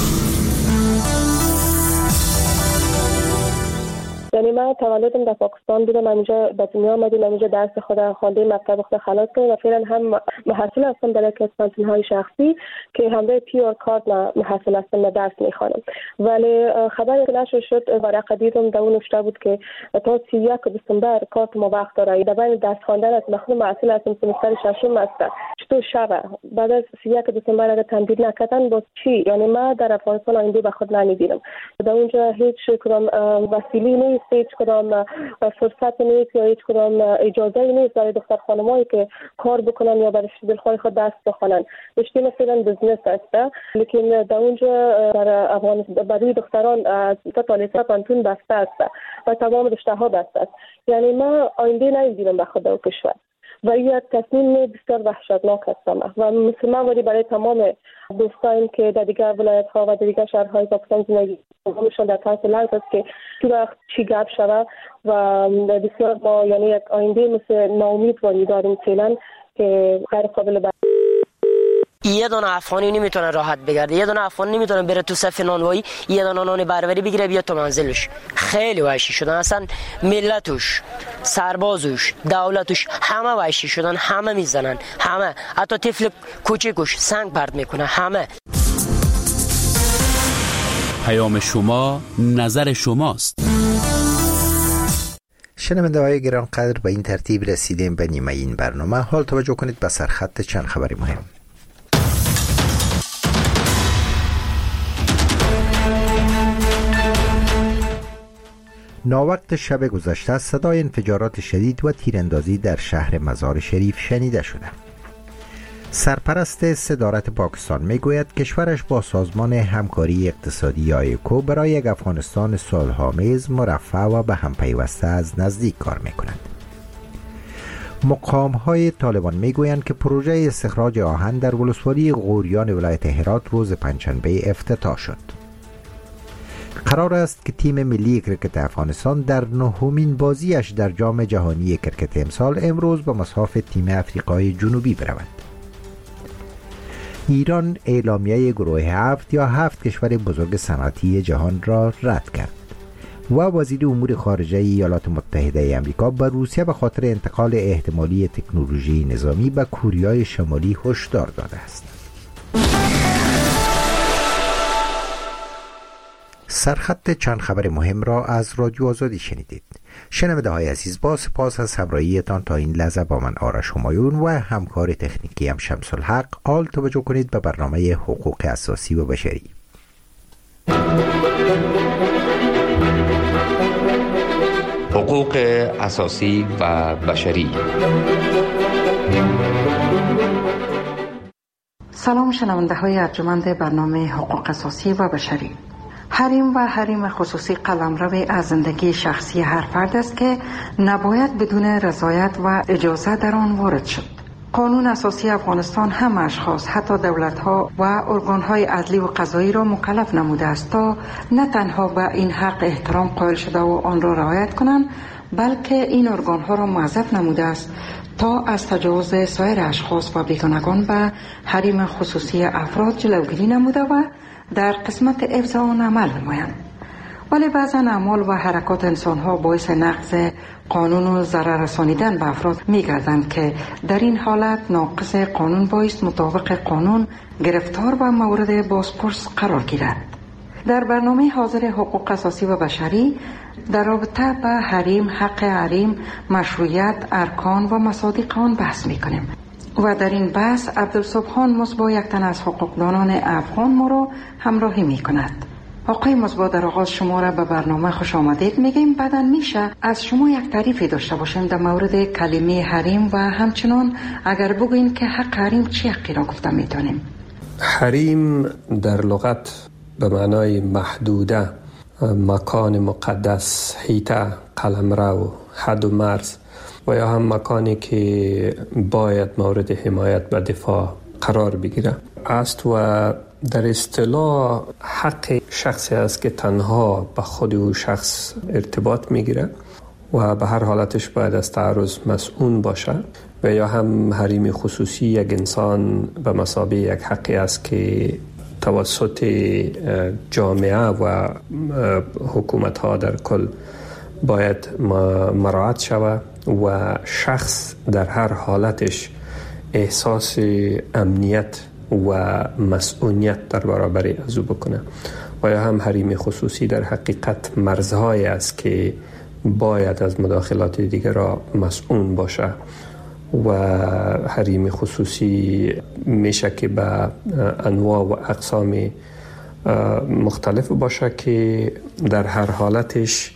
یعنی من تولدم در پاکستان بودم، اینجا به دنیا آمدیم، اینجا درس خودم خواندم، مکتب خودم خلاص کردم و فعلا هم محصل هستم در یک پانتون‌های شخصی که همراه پیور کارت محصل هستم و درس میخوانم. ولی خبری که نشر شد ورقه دیدم در اون نوشته بود که تا 31 دسامبر کارت ما وقت داره. در بین درس خواندن از مخدوم محصل هستم سمستر ششم است. چطور شبه بعد از 31 دسامبر اگه تمدید نکردن باز چی؟ یعنی ما در افغانستان آینده به خود نمیبینم. در اونجا هیچ کدام وسیله نیست، هیچ کدام فرصت نیست یا هیچ کدام اجازه نیست برای دختر خانمایی که کار بکنن یا برای دلخواه خود درس بخونن. رشته مثلا بزنس است، لیکن در اونجا در افغانستان برای دختران از تا لیسانس پانتون بسته است و تمام رشته ها بسته است. یعنی ما آینده نمیبینم به خود در کشور. و این تصمیم بسیار وحشتناک است و مسلمان ولی برای تمام دوستان که در دیگر ولایت ها و در دیگر شهرهای پاکستان زندگی می‌کنند در طرف لحظه است که تو وقت چی گپ شود و بسیار ما یعنی یک آینده مثل ناامیدواری داریم فعلا که غیر قابل یه دونه افغانی نمیتونه راحت بگرده، یه دونه افغانی نمیتونه بره تو صف نانوایی یه دونه نان بربری بگیره بیاد تو منزلش. خیلی وحشی شدن، اصلا ملتش، سربازش، دولتش همه وحشی شدن، همه میزنن، همه، حتی طفل کوچیکش سنگ پرت میکنه، همه. پیام شما نظر شماست. شنونده های گران قدر، به این ترتیب رسیدیم به نیمه این برنامه. حال توجه کنید به سرخط چند خبری مهم. ناوقت شب گذشته صدای انفجارات شدید و تیراندازی در شهر مزار شریف شنیده شده. سرپرست صدارت پاکستان میگوید کشورش با سازمان همکاری اقتصادی یا ایکو برای یک افغانستان صلح‌آمیز، مرفه و به هم پیوسته از نزدیک کار میکنند. مقام‌های طالبان میگویند که پروژه استخراج آهن در ولسوالی غوریان ولایت هرات روز پنجشنبه افتتاح شد. قرار است که تیم ملی کرکت افغانستان در نهمین بازیش در جام جهانی کرکت امسال امروز به مصاف تیم افریقای جنوبی برود. ایران اعلامیه گروه 7 یا 7 کشور بزرگ صنعتی جهان را رد کرد و وزیر امور خارجه ایالات متحده آمریکا به روسیه به خاطر انتقال احتمالی تکنولوژی نظامی به کوریای شمالی هشدار داده است. سرخط چند خبر مهم را از رادیو آزادی شنیدید. شنونده های عزیز، با سپاس از همراهیتان تا این لحظه با من آرش همایون و همکار تکنیکی هم شمس الحق. حال توجه کنید به برنامه حقوق اساسی و بشری. حقوق اساسی و بشری. سلام شنونده های ارجمند برنامه حقوق اساسی و بشری. حریم و حریم خصوصی قلمرو از زندگی شخصی هر فرد است که نباید بدون رضایت و اجازه در آن وارد شد. قانون اساسی افغانستان هم اشخاص، حتی دولت‌ها و ارگان‌های عدلی و قضایی را مکلف نموده است تا نه تنها به این حق احترام قائل شده و آن را رعایت کنند، بلکه این ارگان‌ها را موظف نموده است تا از تجاوز سایر اشخاص و بیگانگان به حریم خصوصی افراد جلوگیری نموده و در قسمت حفظ آن عمل نمایند. ولی بعضا اعمال و حرکات انسان‌ها باعث نقض قانون و ضرر رسانیدن به افراد می‌گردند که در این حالت ناقض قانون باعث مطابق قانون گرفتار و مورد بازپرس قرار گیرد. در برنامه حاضر حقوق اساسی و بشری در رابطه به حریم، حق حریم، مشروعیت، ارکان و مصادیق آن بحث می‌کنیم. و در این بحث عبدالصبحان مصباح، یک تن از حقوقدانان افغان، ما را همراهی می کند. آقای مصباح، در آغاز شما را به برنامه خوش آمدید میگیم. بعداً میشه از شما یک تعریفی داشته باشیم در مورد کلمه حریم و همچنان اگر بگوییم که حق حریم چی حقی را گفته میتونیم؟ حریم در لغت به معنای محدوده، مکان مقدس، حیطه، قلمرو، حد و مرز و یا هم مکانی که باید مورد حمایت و دفاع قرار بگیره است و در اصطلاح حق شخصی است که تنها به خود او شخص ارتباط میگیره و به هر حالتش باید از تعرض مسئول باشه و یا هم حریم خصوصی یک انسان به مثابه یک حقی است که توسط جامعه و حکومت ها در کل باید مراعات شود و شخص در هر حالتش احساس امنیت و مسئولیت در برابر از او بکنه و یا هم حریم خصوصی در حقیقت مرزهای است که باید از مداخلات دیگر را مسئول باشه و حریم خصوصی میشه که به انواع و اقسام مختلف باشه که در هر حالتش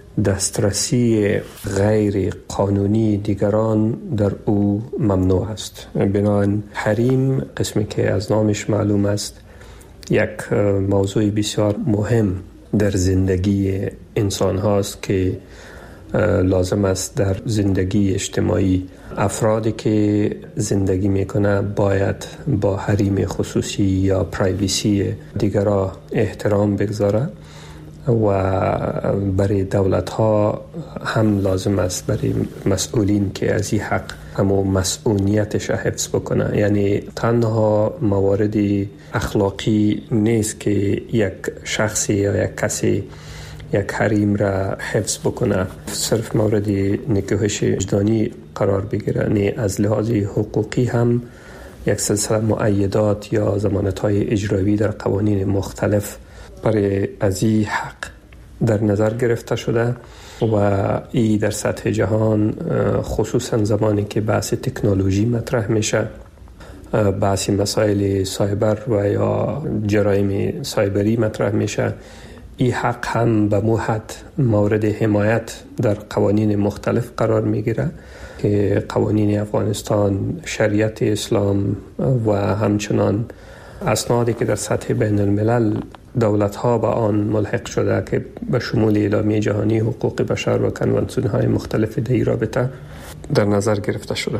دسترسی غیر قانونی دیگران در او ممنوع است. بنابراین حریم، قسمی که از نامش معلوم است، یک موضوع بسیار مهم در زندگی انسان هاست که لازم است در زندگی اجتماعی افرادی که زندگی میکنه باید با حریم خصوصی یا پرایویسی دیگران احترام بگذاره و برای دولت ها هم لازم است برای مسئولین که از این حق همو مسئولیتش حفظ بکنه. یعنی تنها موارد اخلاقی نیست که یک شخصی یا یک کسی یک حریم را حفظ بکنه صرف مورد نکاحش وجدانی قرار بگیره، نه از لحاظ حقوقی هم یک سلسله مؤیدات یا ضمانت‌های اجرایی در قوانین مختلف برای از این حق در نظر گرفته شده و این در سطح جهان خصوصا زمانی که بحث تکنولوژی مطرح میشه، بحث مسائل سایبر و یا جرایم سایبری مطرح میشه، این حق هم به موحد مورد حمایت در قوانین مختلف قرار میگیره که قوانین افغانستان، شریعت اسلام و همچنان اسنادی که در سطح بین الملل دولت ها به آن ملحق شده که به شمول اعلامیه جهانی حقوق بشر و کنوانسیون های مختلف در این رابطه در نظر گرفته شده.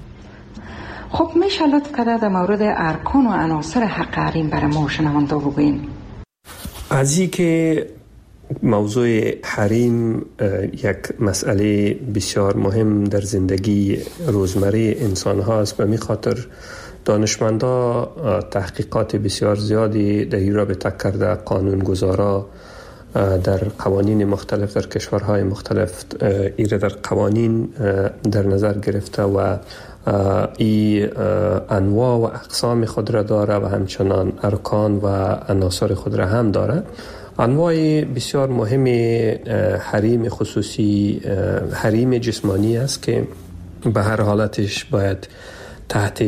خب میشه لطف کرده در مورد ارکان و عناصر حق حریم برای ما شنونده بگوین؟ از این که موضوع حریم یک مسئله بسیار مهم در زندگی روزمره انسان هاست، به می خاطر دانشمندا تحقیقات بسیار زیادی در این رابطه کرده، قانونگذارا در قوانین مختلف در کشورهای مختلف ایره در قوانین در نظر گرفته و این انواع و اقسام خود را داره و همچنان ارکان و عناصر خود را هم داره. انواع بسیار مهم حریم خصوصی حریم جسمانی است که به هر حالتش باید تحت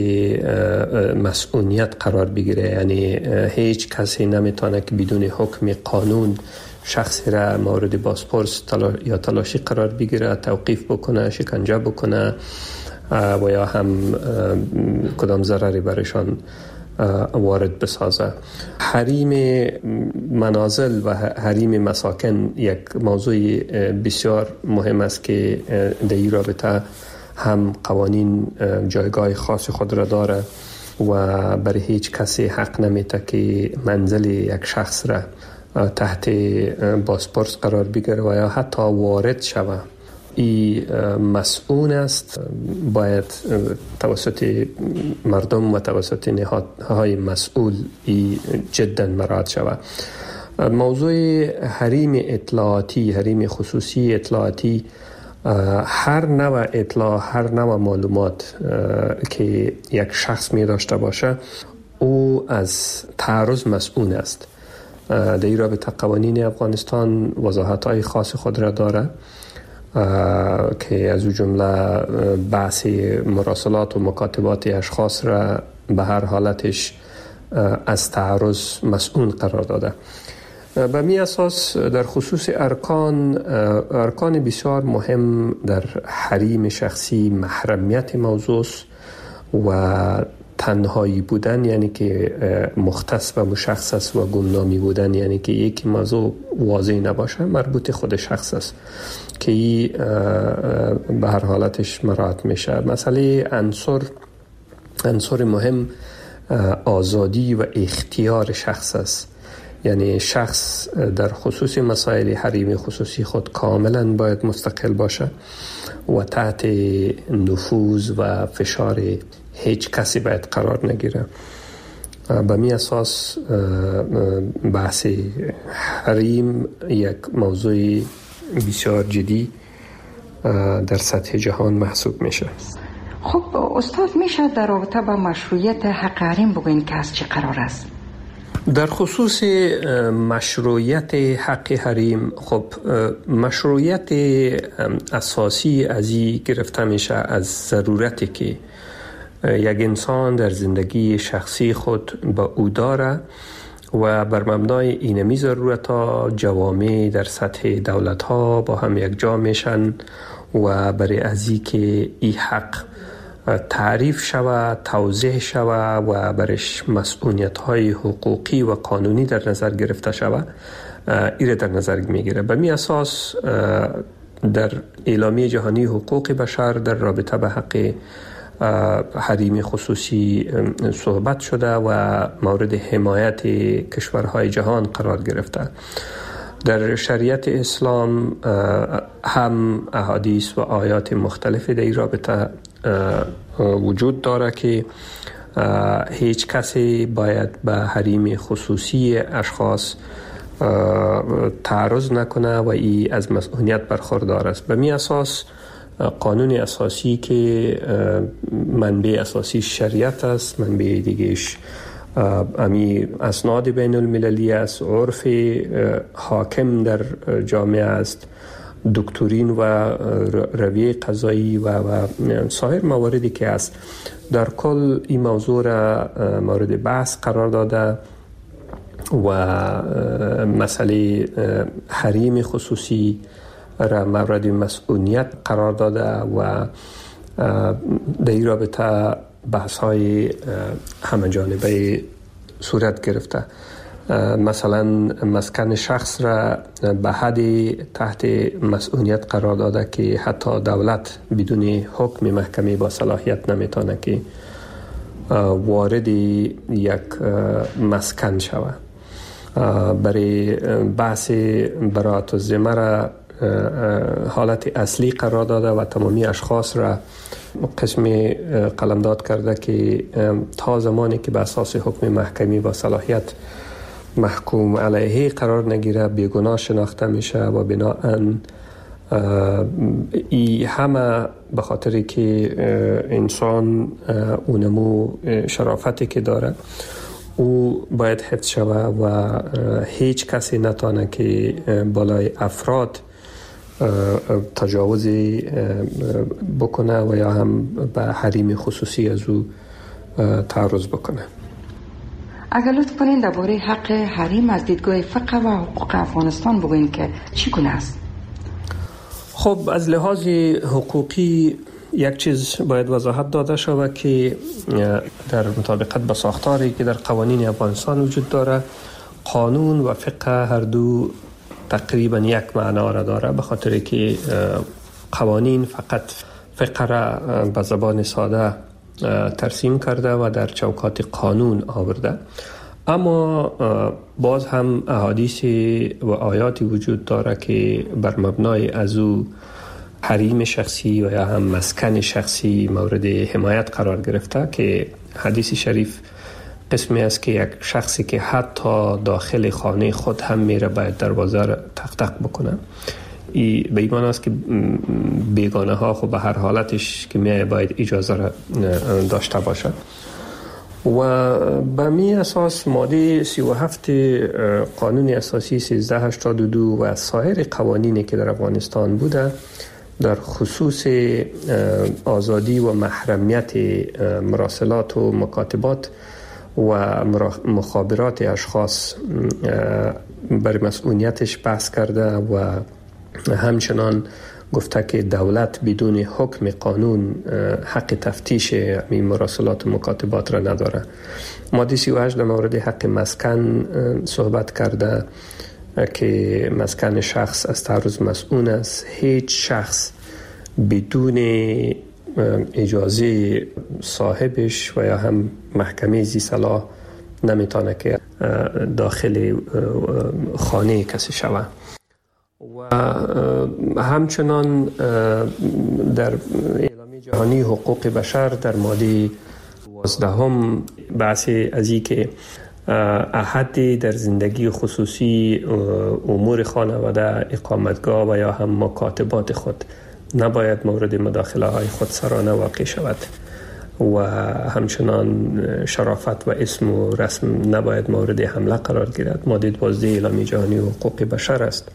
مسئولیت قرار بگیره، یعنی هیچ کسی نمیتونه که بدون حکم قانون شخصی را مورد بازپرس یا تلاشی قرار بگیره، توقیف بکنه، شکنجه بکنه و یا هم کدام ضرری برایشان وارد بسازه. حریم منازل و حریم مساکن یک موضوع بسیار مهم است که در این رابطه هم قوانین جایگاه خاص خود را داره و برای هیچ کسی حق نمیده که منزل یک شخص را تحت بازپرس قرار بگیره و یا حتی وارد شوه. این مسئول است، باید توسط مردم و توسط نهادهای مسئول جدا مراعات شود. موضوع حریم اطلاعاتی، حریم خصوصی اطلاعاتی، هر نوع اطلاع، هر نوع معلومات که یک شخص می داشته باشه او از تعرض مسئول است. در این رابطه قوانین افغانستان وضاحت‌های خاص خود را داره که از او جمله بحث مراسلات و مکاتبات اشخاص را به هر حالتش از تعرض مسئول قرار داده. به می اساس در خصوص ارکان بسیار مهم در حریم شخصی محرمیت موضوع و تنهایی بودن، یعنی که مختص و مشخص است، و گمنامی بودن، یعنی که یک موضوع واضح نباشه، مربوط خود شخص است که این به هر حالتش مراعات میشه. مسئله عنصر مهم آزادی و اختیار شخص است، یعنی شخص در خصوص مسائل حریم خصوصی خود کاملا باید مستقل باشه و تحت نفوذ و فشار هیچ کسی باید قرار نگیره. به می اساس بحث حریم یک موضوع بسیار جدی در سطح جهان محسوب میشه. خب استاد، میشه در رابطه با مشروعیت حق حریم بگوین که از چه قرار است؟ در خصوص مشروعیت حق حریم، خب مشروعیت اساسی از این گرفته میشه از ضرورتی که یک انسان در زندگی شخصی خود با او داره و بر مبنای اینمی ضرورت ها جوامع در سطح دولت ها با هم یک جا میشن و برای ازی که این حق تعریف شود، توضیح شود و برش مسئولیت های حقوقی و قانونی در نظر گرفته شود، ایره در نظر میگیره. به می اساس در اعلامیه جهانی حقوق بشر در رابطه به حق حریم خصوصی صحبت شده و مورد حمایت کشورهای جهان قرار گرفته. در شریعت اسلام هم احادیث و آیات مختلفی در این رابطه وجود داره که هیچ کسی باید به حریم خصوصی اشخاص تعرض نکنه و ای از مسئولیت برخوردار است. به می اساس قانون اساسی که منبع اساسی شریعت است، منبع دیگهش امی اسناد بین المللی است، عرف حاکم در جامعه است، دکترین و رویه قضایی و سایر مواردی که است. در کل این موضوع را مورد بحث قرار داده و مسئله حریم خصوصی را مورد مسئولیت قرار داده و در این رابطه بحث های همه جانبه صورت گرفته. مثلا مسکن شخص را به حد تحت مسئولیت قرار داده که حتی دولت بدون حکم محکمه با صلاحیت نمیتونه که وارد یک مسکن شود. برای بحث براءت الذمه را حالت اصلی قرار داده و تمامی اشخاص را قسم قلمداد کرده که تا زمانی که به اساس حکم محکمی با صلاحیت محکوم علیه قرار نگیره بیگناه شناخته میشه و بناهن ای همه به خاطری که انسان اونمو شرافتی که داره او باید حفظ شوه و هیچ کسی نتانه که بالای افراد تجاوزی بکنه و یا هم به حریم خصوصی از او تعرض بکنه. اگر لطف کنین درباره حق حریم از دیدگاه فقه و حقوق افغانستان بگوین که چگونه است؟ خب از لحاظ حقوقی یک چیز باید وضاحت داده شود که در مطابقت با ساختاری که در قوانین افغانستان وجود داره، قانون و فقه هر دو تقریبا یک معنا را داره، به خاطر که قوانین فقط فقه را به زبان ساده ترسیم کرده و در چوکات قانون آورده، اما باز هم احادیث و آیاتی وجود داره که بر مبنای از او حریم شخصی و یا هم مسکن شخصی مورد حمایت قرار گرفته که حدیث شریف قسمی است که یک شخصی که حتی داخل خانه خود هم میره باید دروازه را تق تق بکنه. به این معنی است که بیگانه ها خب به هر حالتش که میای باید اجازه را داشته باشد. و به می اساس ماده 37 قانون اساسی 1382 و سایر قوانینی که در افغانستان بوده در خصوص آزادی و محرمیت مراسلات و مکاتبات و مخابرات اشخاص بر مسئولیتش بحث کرده و همچنان گفته که دولت بدون حکم قانون حق تفتیش این مراسلات و مکاتبات را نداره. ماده 38 در مورد حق مسکن صحبت کرده که مسکن شخص از تعرض مسئول است. هیچ شخص بدون اجازه صاحبش و یا هم محکمه ذی صلاح نمیتونه که داخل خانه کسی شود. و همچنان در اعلامیه جهانی حقوق بشر در ماده 12 بحث از این که احد در زندگی خصوصی امور خانواده، اقامتگاه و یا هم مکاتبات خود نباید مورد مداخله های خودسرانه واقع شود و همچنان شرافت و اسم و رسم نباید مورد حمله قرار گیرد. ماده 12 اعلامیه جهانی حقوق بشر است.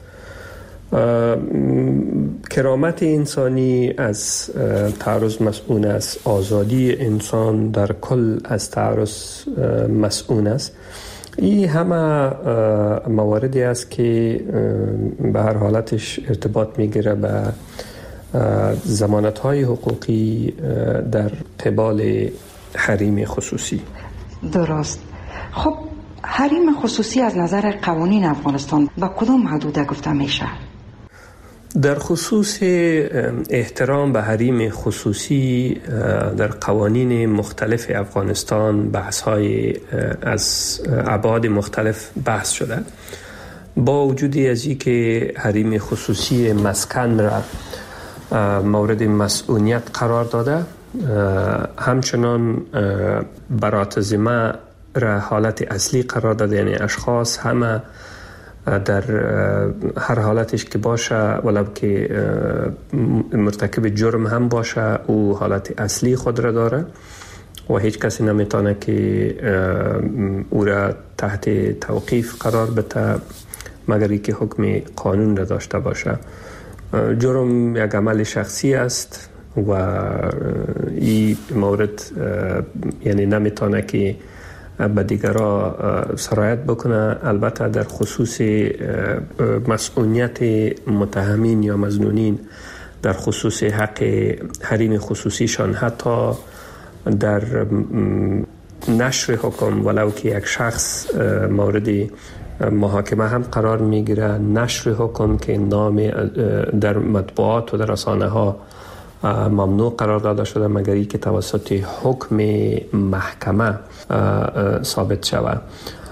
کرامت انسانی از تعرض مسئول است. آزادی انسان در کل از تعرض مسئول است. این همه مواردی است که به هر حالتش ارتباط میگیره به ضمانت‌های حقوقی در قبال حریم خصوصی. درست. خب حریم خصوصی از نظر قوانین افغانستان با کدام حدود گفته میشه؟ در خصوص احترام به حریم خصوصی در قوانین مختلف افغانستان بحث‌های از ابعاد مختلف بحث شده. با وجود از اینکه حریم خصوصی مسکن را مورد مسئولیت قرار داده، همچنان برات ذمه را حالت اصلی قرار داده، یعنی اشخاص همه در هر حالتش که باشه ولو که مرتکب جرم هم باشه او حالت اصلی خود را داره و هیچ کسی نمیتونه که او را تحت توقیف قرار بده مگر اینکه حکم قانون را داشته باشه. جرم یک عمل شخصی است و این مورد یعنی نمیتونه که به دیگرها سرایت بکنه. البته در خصوص مسئولیت متهمین یا مظنونین در خصوص حق حریم خصوصیشان، حتی در نشر حکم ولو که یک شخص مورد محاکمه هم قرار میگیره، نشر حکم که نام در مطبوعات و در رسانه ها ممنوع قرار داده شده مگر اینکه توسط حکم محکمه ثابت شود.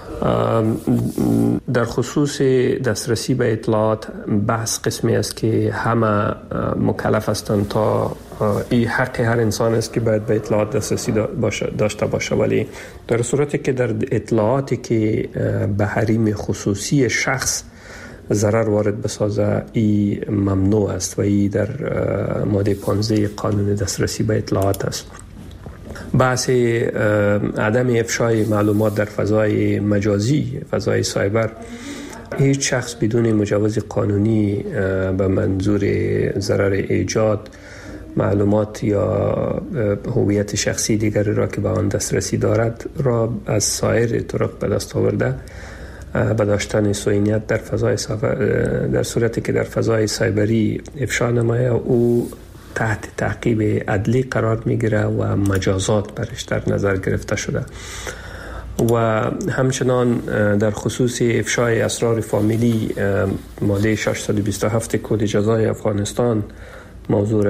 در خصوص دسترسی به اطلاعات بحث قسمی است که همه مکلف هستند تا این حق هر انسان است که باید به اطلاعات دسترسی داشته باشه، ولی در صورتی که در اطلاعاتی که به حریم خصوصی شخص ضرر وارد بسازه این ممنوع است و این در ماده 15 قانون دسترسی به اطلاعات است. بحث عدم افشای معلومات در فضای مجازی، فضای سایبر، هیچ شخص بدون مجوز قانونی به منظور ضرر ایجاد معلومات یا هویت شخصی دیگری را که به آن دسترسی دارد را از سایر طرق به دست آورده به داشتن سوینیت در فضای در صورتی که در فضای سایبری افشا نمایه او تحت تعقیب عدلی قرار میگیره و مجازات برش در نظر گرفته شده. و همچنان در خصوص افشای اسرار فامیلی ماده 627 کد جزای افغانستان موضوع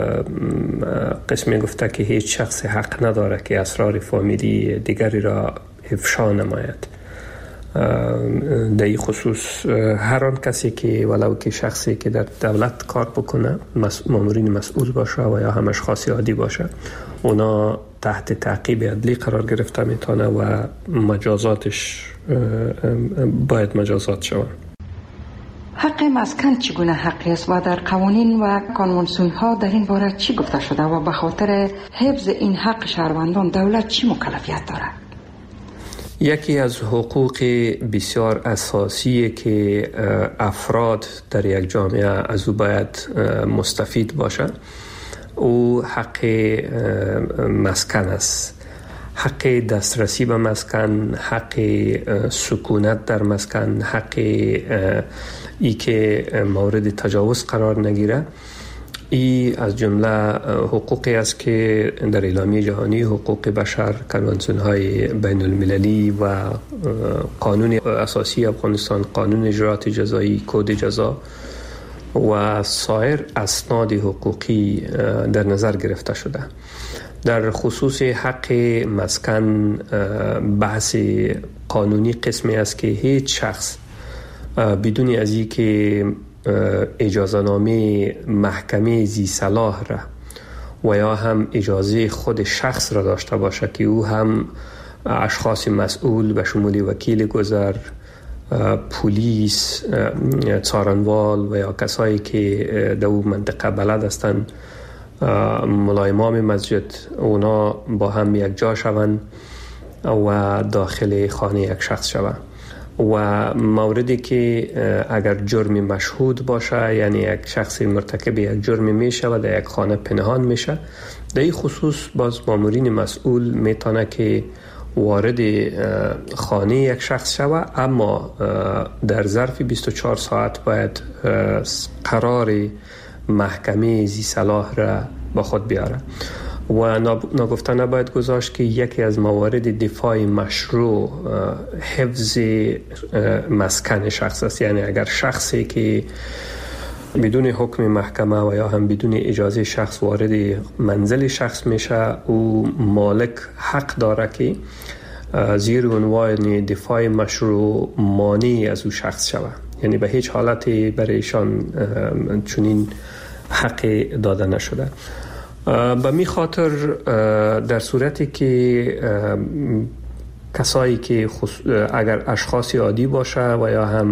قسمی گفته که هیچ شخص حق نداره که اسرار فامیلی دیگری را افشا نماید. در این خصوص هر آن کسی که ولو که شخصی که در دولت کار بکنه، مامورین مسئول باشه و یا هم اشخاص عادی باشه، اونا تحت تعقیب عدلی قرار گرفته میتونه و مجازاتش باید مجازات شود. حق مسکن چگونه حقی است و در قوانین و کنوانسیون ها در این باره چی گفته شده و به خاطر حفظ این حق شهروندان دولت چی مکلفیت دارد؟ یکی از حقوق بسیار اساسی که افراد در یک جامعه از او باید مستفید باشند او حق مسکن است. حق دسترسی به مسکن، حق سکونت در مسکن، حق ای که مورد تجاوز قرار نگیره. این از جمله حقوقی است که در اعلامیه جهانی حقوق بشر، کنوانسیون‌های بین المللی و قانون اساسی افغانستان، قانون اجرات جزایی، کد جزا و سایر اسناد حقوقی در نظر گرفته شده. در خصوص حق مسکن بحث قانونی قسمی است که هیچ شخص بدون از این که اجازه نامه محکمه ذی صلاح را و یا هم اجازه خود شخص را داشته باشه که او هم اشخاص مسئول به شمول وکیل گذر، پلیس، څارنوال و یا کسایی که در اون منطقه بلد هستند، ملا امام مسجد، اونا با هم یک جا شوند و داخل خانه یک شخص شوند. و موردی که اگر جرم مشهود باشه، یعنی یک شخص مرتکب یک جرم میشه و در یک خانه پنهان میشه، در این خصوص باز مامورین مسئول میتونه که وارد خانه یک شخص شوه، اما در ظرف 24 ساعت باید قرار محکمه ذی صلاح را با خود بیاره. و ناگفته نباید گذاشت که یکی از موارد دفاع مشروع حفظ مسکن شخص است. یعنی اگر شخصی که بدون حکم محکمه و یا هم بدون اجازه شخص وارد منزل شخص میشه، او مالک حق داره که زیر عنوان دفاع مشروع مانع از او شخص شود. یعنی به هیچ حالتی برایشان چنین حق داده نشده. به می خاطر در صورتی که کسایی که اگر اشخاص عادی باشه و یا هم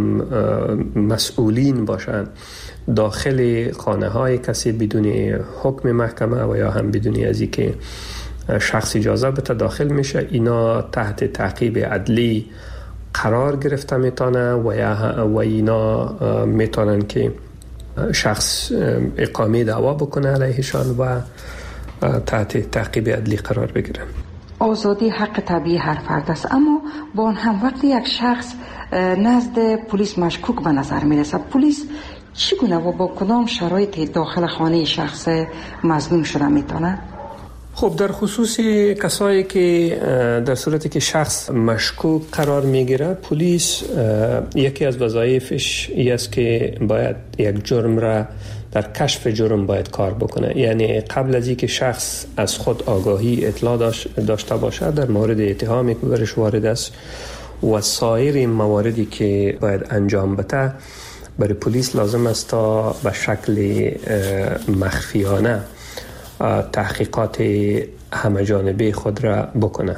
مسئولین باشند داخل خانه های کسی بدون حکم محکمه و یا هم بدون از اینکه شخص اجازه بده داخل میشه، اینا تحت تعقیب عدلی قرار گرفته میتونه و اینا میتونن که شخص اقامه دعوا بکنه علیهشان و تحت تعقیب عدلی قرار بگیرن. آزادی حق طبیعی هر فرد است، اما با آن هم وقتی یک شخص نزد پلیس مشکوک به نظر میرسد، پلیس چگونه و با کدام شرایط داخل خانه شخص مظنون شده میتونه؟ خب در خصوص کسایی که در صورتی که شخص مشکوک قرار میگیره، پلیس یکی از وظایفش این است که باید یک جرم را در کشف جرم باید کار بکنه. یعنی قبل از اینکه شخص از خود آگاهی اطلاع داشته باشه در مورد اتهامی که برش وارد است و سایر مواردی که باید انجام بده، برای پلیس لازم است تا به شکل مخفیانه تحقیقات همه جانبه خود را بکنه.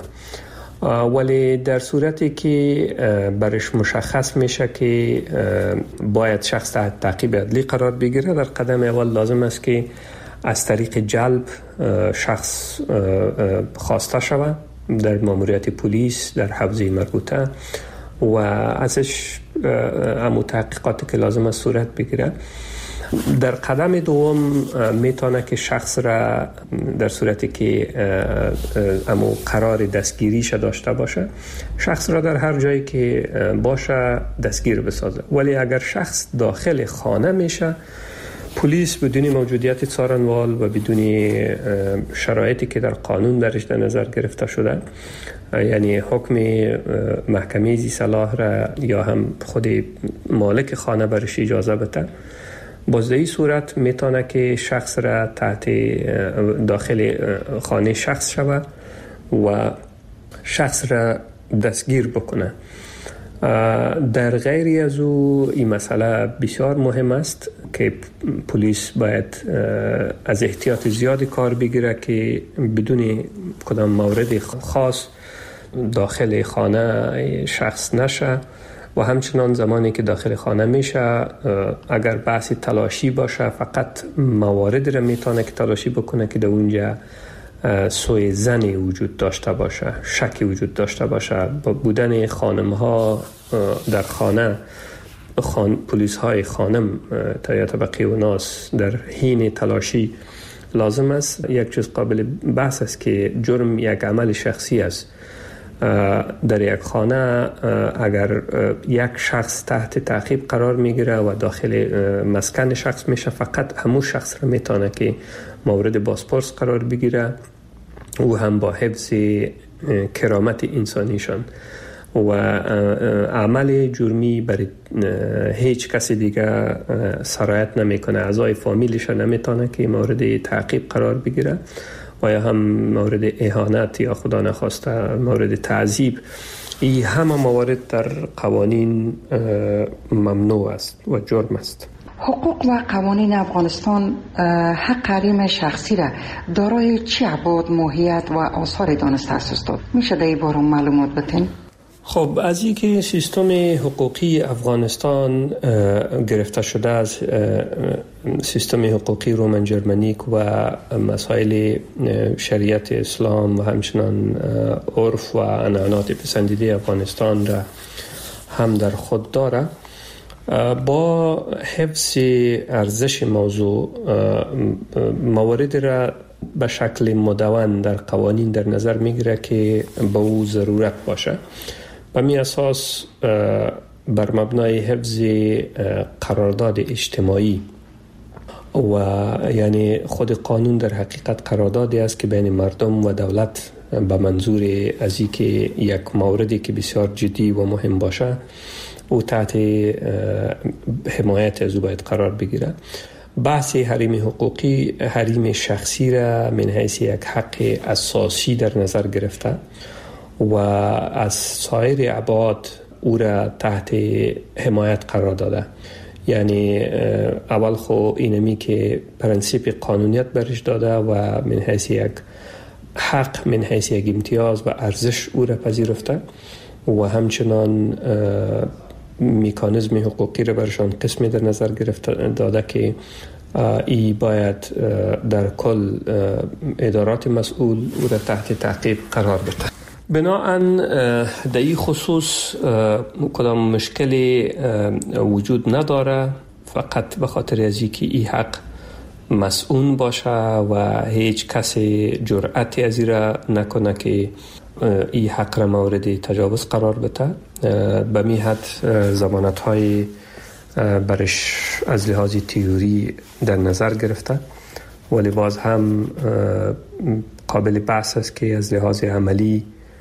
ولی در صورتی که برش مشخص میشه که باید شخص تحت تعقیب عدلی قرار بگیره، در قدم اول لازم است که از طریق جلب شخص خواسته شود در ماموریت پلیس در حوزه مربوطه و ازش همون تحقیقاتی که لازم است صورت بگیره. در قدم دوم میتونه که شخص را در صورتی که امو قرار دستگیریش داشته باشه، شخص را در هر جایی که باشه دستگیر بسازه. ولی اگر شخص داخل خانه میشه، پلیس بدون موجودیت څارنوال و بدون شرایطی که در قانون درش در نظر گرفته شده، یعنی حکم محکمه ذی صلاح را یا هم خود مالک خانه برش اجازه بده، بازدهی صورت میتونه که شخص را تحت داخل خانه شخص شود و شخص را دستگیر بکنه. در غیر از او این مسئله بسیار مهم است که پلیس باید از احتیاط زیادی کار بگیره که بدون کدام مورد خاص داخل خانه شخص نشه و همچنان زمانی که داخل خانه میشه اگر بحث تلاشی باشه فقط موارد را میتونه که تلاشی بکنه که در اونجا سوء ظن وجود داشته باشه، شکی وجود داشته باشه. با بودن خانم ها در خانه پلیس های خانم تا طبقه و ناس در حین تلاشی لازم است. یک چیز قابل بحث است که جرم یک عمل شخصی است. در یک خانه اگر یک شخص تحت تعقیب قرار میگیره و داخل مسکن شخص میشه، فقط همون شخص را میتونه که مورد بازپرس قرار بگیره و هم با حفظ کرامت انسانیشان و عمل جرمی برای هیچ کسی دیگه سرایت نمیکنه. اعضای فامیلش نمیتونه که مورد تعقیب قرار بگیره و یا هم مورد اهانت یا خدا نخواسته مورد تعذیب. این همه موارد در قوانین ممنوع است و جرم است. حقوق و قوانین افغانستان حق حریم شخصی را دارای چه ابعاد، ماهیت و آثار دانسته است؟ میشه در این باره معلومات بدین؟ خب از این که سیستم حقوقی افغانستان گرفته شده از سیستم حقوقی رومن جرمنیک و مسائل شریعت اسلام و همچنان عرف و عنعنات پسندیده افغانستان را هم در خود داره، با حفظ ارزش موضوع موارد را به شکل مدون در قوانین در نظر میگیره که به او ضرورت باشه. به می اساس بر مبنای حفظ قرارداد اجتماعی و یعنی خود قانون در حقیقت قراردادی است که بین مردم و دولت به منظور از اینکه یک موردی که بسیار جدی و مهم باشه او تحت حمایت از او باید قرار بگیره. بحث حریم حقوقی حریم شخصی را من حیث یک حق اساسی در نظر گرفته و از سایر ابعاد او را تحت حمایت قرار داده. یعنی اول خو اینمی که پرنسیپ قانونیت برش داده و من حیث یک حق، من حیث یک امتیاز و ارزش او را پذیرفته و همچنان میکانیزم حقوقی را برشان قسمی در نظر گرفته داده که ای باید در کل ادارات مسئول او را تحت تعقیب قرار بده. بناهن در این خصوص کدام مشکلی وجود نداره، فقط به خاطر از اینکه این حق مسئول باشه و هیچ کسی جرأتی از این را نکنه که این حق را مورد تجاوز قرار بده. به می حد ضمانت های برش از لحاظ تئوری در نظر گرفته، ولی باز هم قابل بحث است که از لحاظ عملی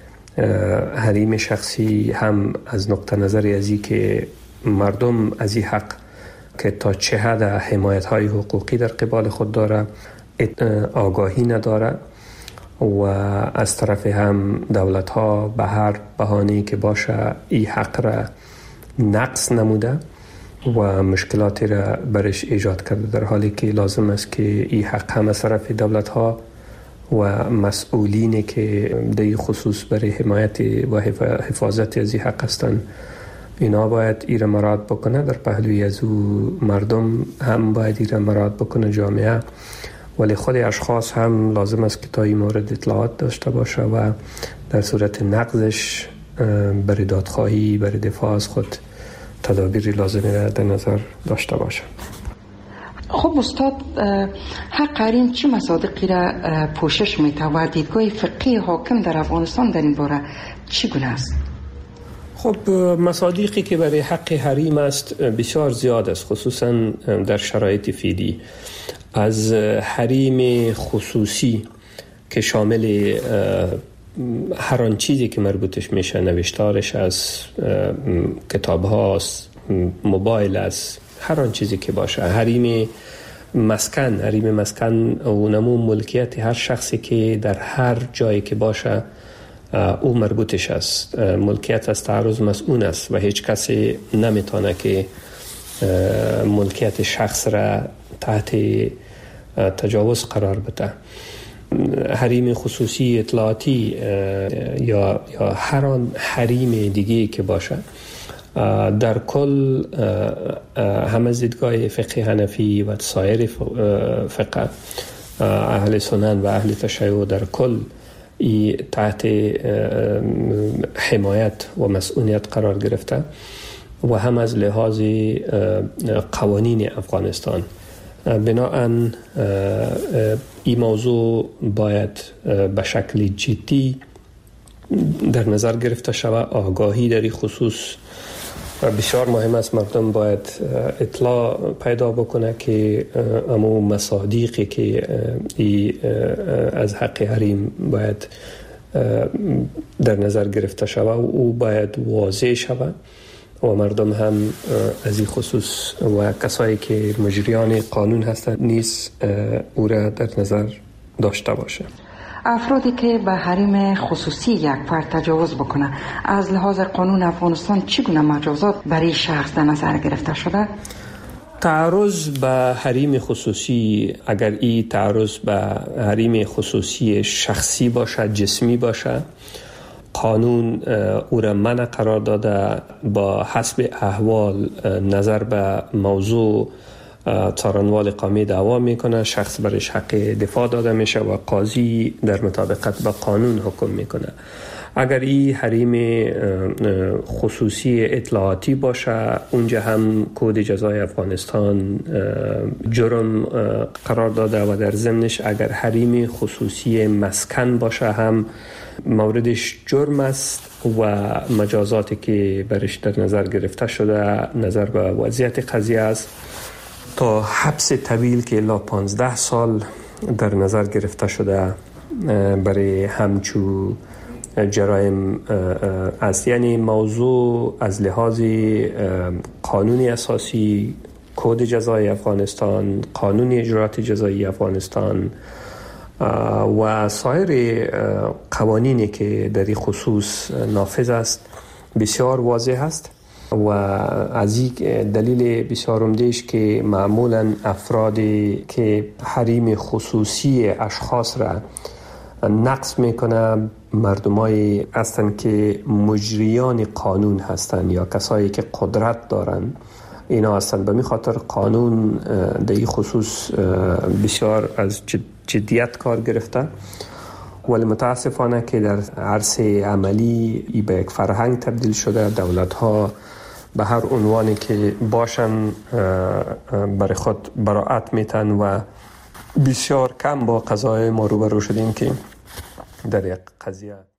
حریم شخصی هم از نقطه نظر ازی که مردم از این حق که تا چه حد حمایت های حقوقی در قبال خود داره آگاهی نداره و از طرف هم دولت ها به هر بهانه‌ای که باشه این حق را نقص نموده و مشکلاتی را برش ایجاد کرده، در حالی که لازم است که این حق هم از طرف دولت ها و مسئولینی که در این خصوص برای حمایت و حفاظت از این حق هستند اینا باید این را مراعات بکنه. در پهلوی از او مردم هم باید این را مراعات بکنه، جامعه، ولی خود اشخاص هم لازم است که تا این مورد اطلاعات داشته باشه و در صورت نقضش برای دادخواهی، برای دفاع از خود تدابیر لازمی را در نظر داشته باشه. خب استاد، حق حریم چه مصادیقی را پوشش میده و دیدگاه فقهی حاکم در افغانستان در این باره چگونه است؟ خب مصادیقی که برای حق حریم است بسیار زیاد است، خصوصا در شرایط فعلی. از حریم خصوصی که شامل هر آن چیزی که مربوطش میشه، نوشتارش از کتاب هاست، موبایل است، هر آن چیزی که باشه. حریم مسکن اونمو ملکیت هر شخصی که در هر جایی که باشه او مربوطش است. ملکیت از تعرض مسئول است و هیچ کسی نمیتونه که ملکیت شخص را تحت تجاوز قرار بده. حریم خصوصی اطلاعاتی یا هر آن حریم دیگه که باشه، در کل هم از دیدگاه فقه حنفی و سایر فقه اهل سنن و اهل تشیع در کل تحت حمایت و مسئولیت قرار گرفته و هم از لحاظ قوانین افغانستان. بناهن این موضوع باید به شکل جدی در نظر گرفته شود. آگاهی در این خصوص بسیار مهم است. مردم باید اطلاع پیدا بکنه که امو مصادیقی که از حق حریم باید در نظر گرفته شود و او باید واضح شود و مردم هم از این خصوص و کسایی که مجریان قانون هستند نیز او را در نظر داشته باشه. افرادی که به حریم خصوصی یک فرد تجاوز بکنه، از لحاظ قانون افغانستان چگونه مجازات برای شخص در نظر گرفته شده؟ تعرض به حریم خصوصی، اگر این تعرض به حریم خصوصی شخصی باشه، جسمی باشه، قانون او را منع قرار داده. با حسب احوال نظر به موضوع څارنوال قومی دعوا میکنه، شخص برش حق دفاع داده میشه و قاضی در مطابقت با قانون حکم میکنه. اگر این حریم خصوصی اطلاعاتی باشه، اونجا هم کد جزای افغانستان جرم قرار داده و در ضمنش اگر حریم خصوصی مسکن باشه هم موردش جرم است و مجازاتی که برش در نظر گرفته شده نظر به وضعیت قضیه است تا حبس طویل که الا 15 سال در نظر گرفته شده برای همچو جرایم است. یعنی موضوع از لحاظ قانون اساسی، کد جزایی افغانستان، قانون اجرات جزایی افغانستان و سایر قوانینی که در این خصوص نافذ است بسیار واضح است و از این دلیل بسیار عمده‌اش که معمولا افرادی که حریم خصوصی اشخاص را نقض میکنه مردمایی هستند که مجریان قانون هستند یا کسایی که قدرت دارند اینا هستند. به می خاطر قانون در این خصوص بسیار از جدیت کار گرفته، ولی متاسفانه که در عرصه عملی ای به یک فرهنگ تبدیل شده. دولت ها به هر عنوانی که باشن برای خود براعت میتن و بسیار کم با قضای ما روبرو شدیم که در یک قضیه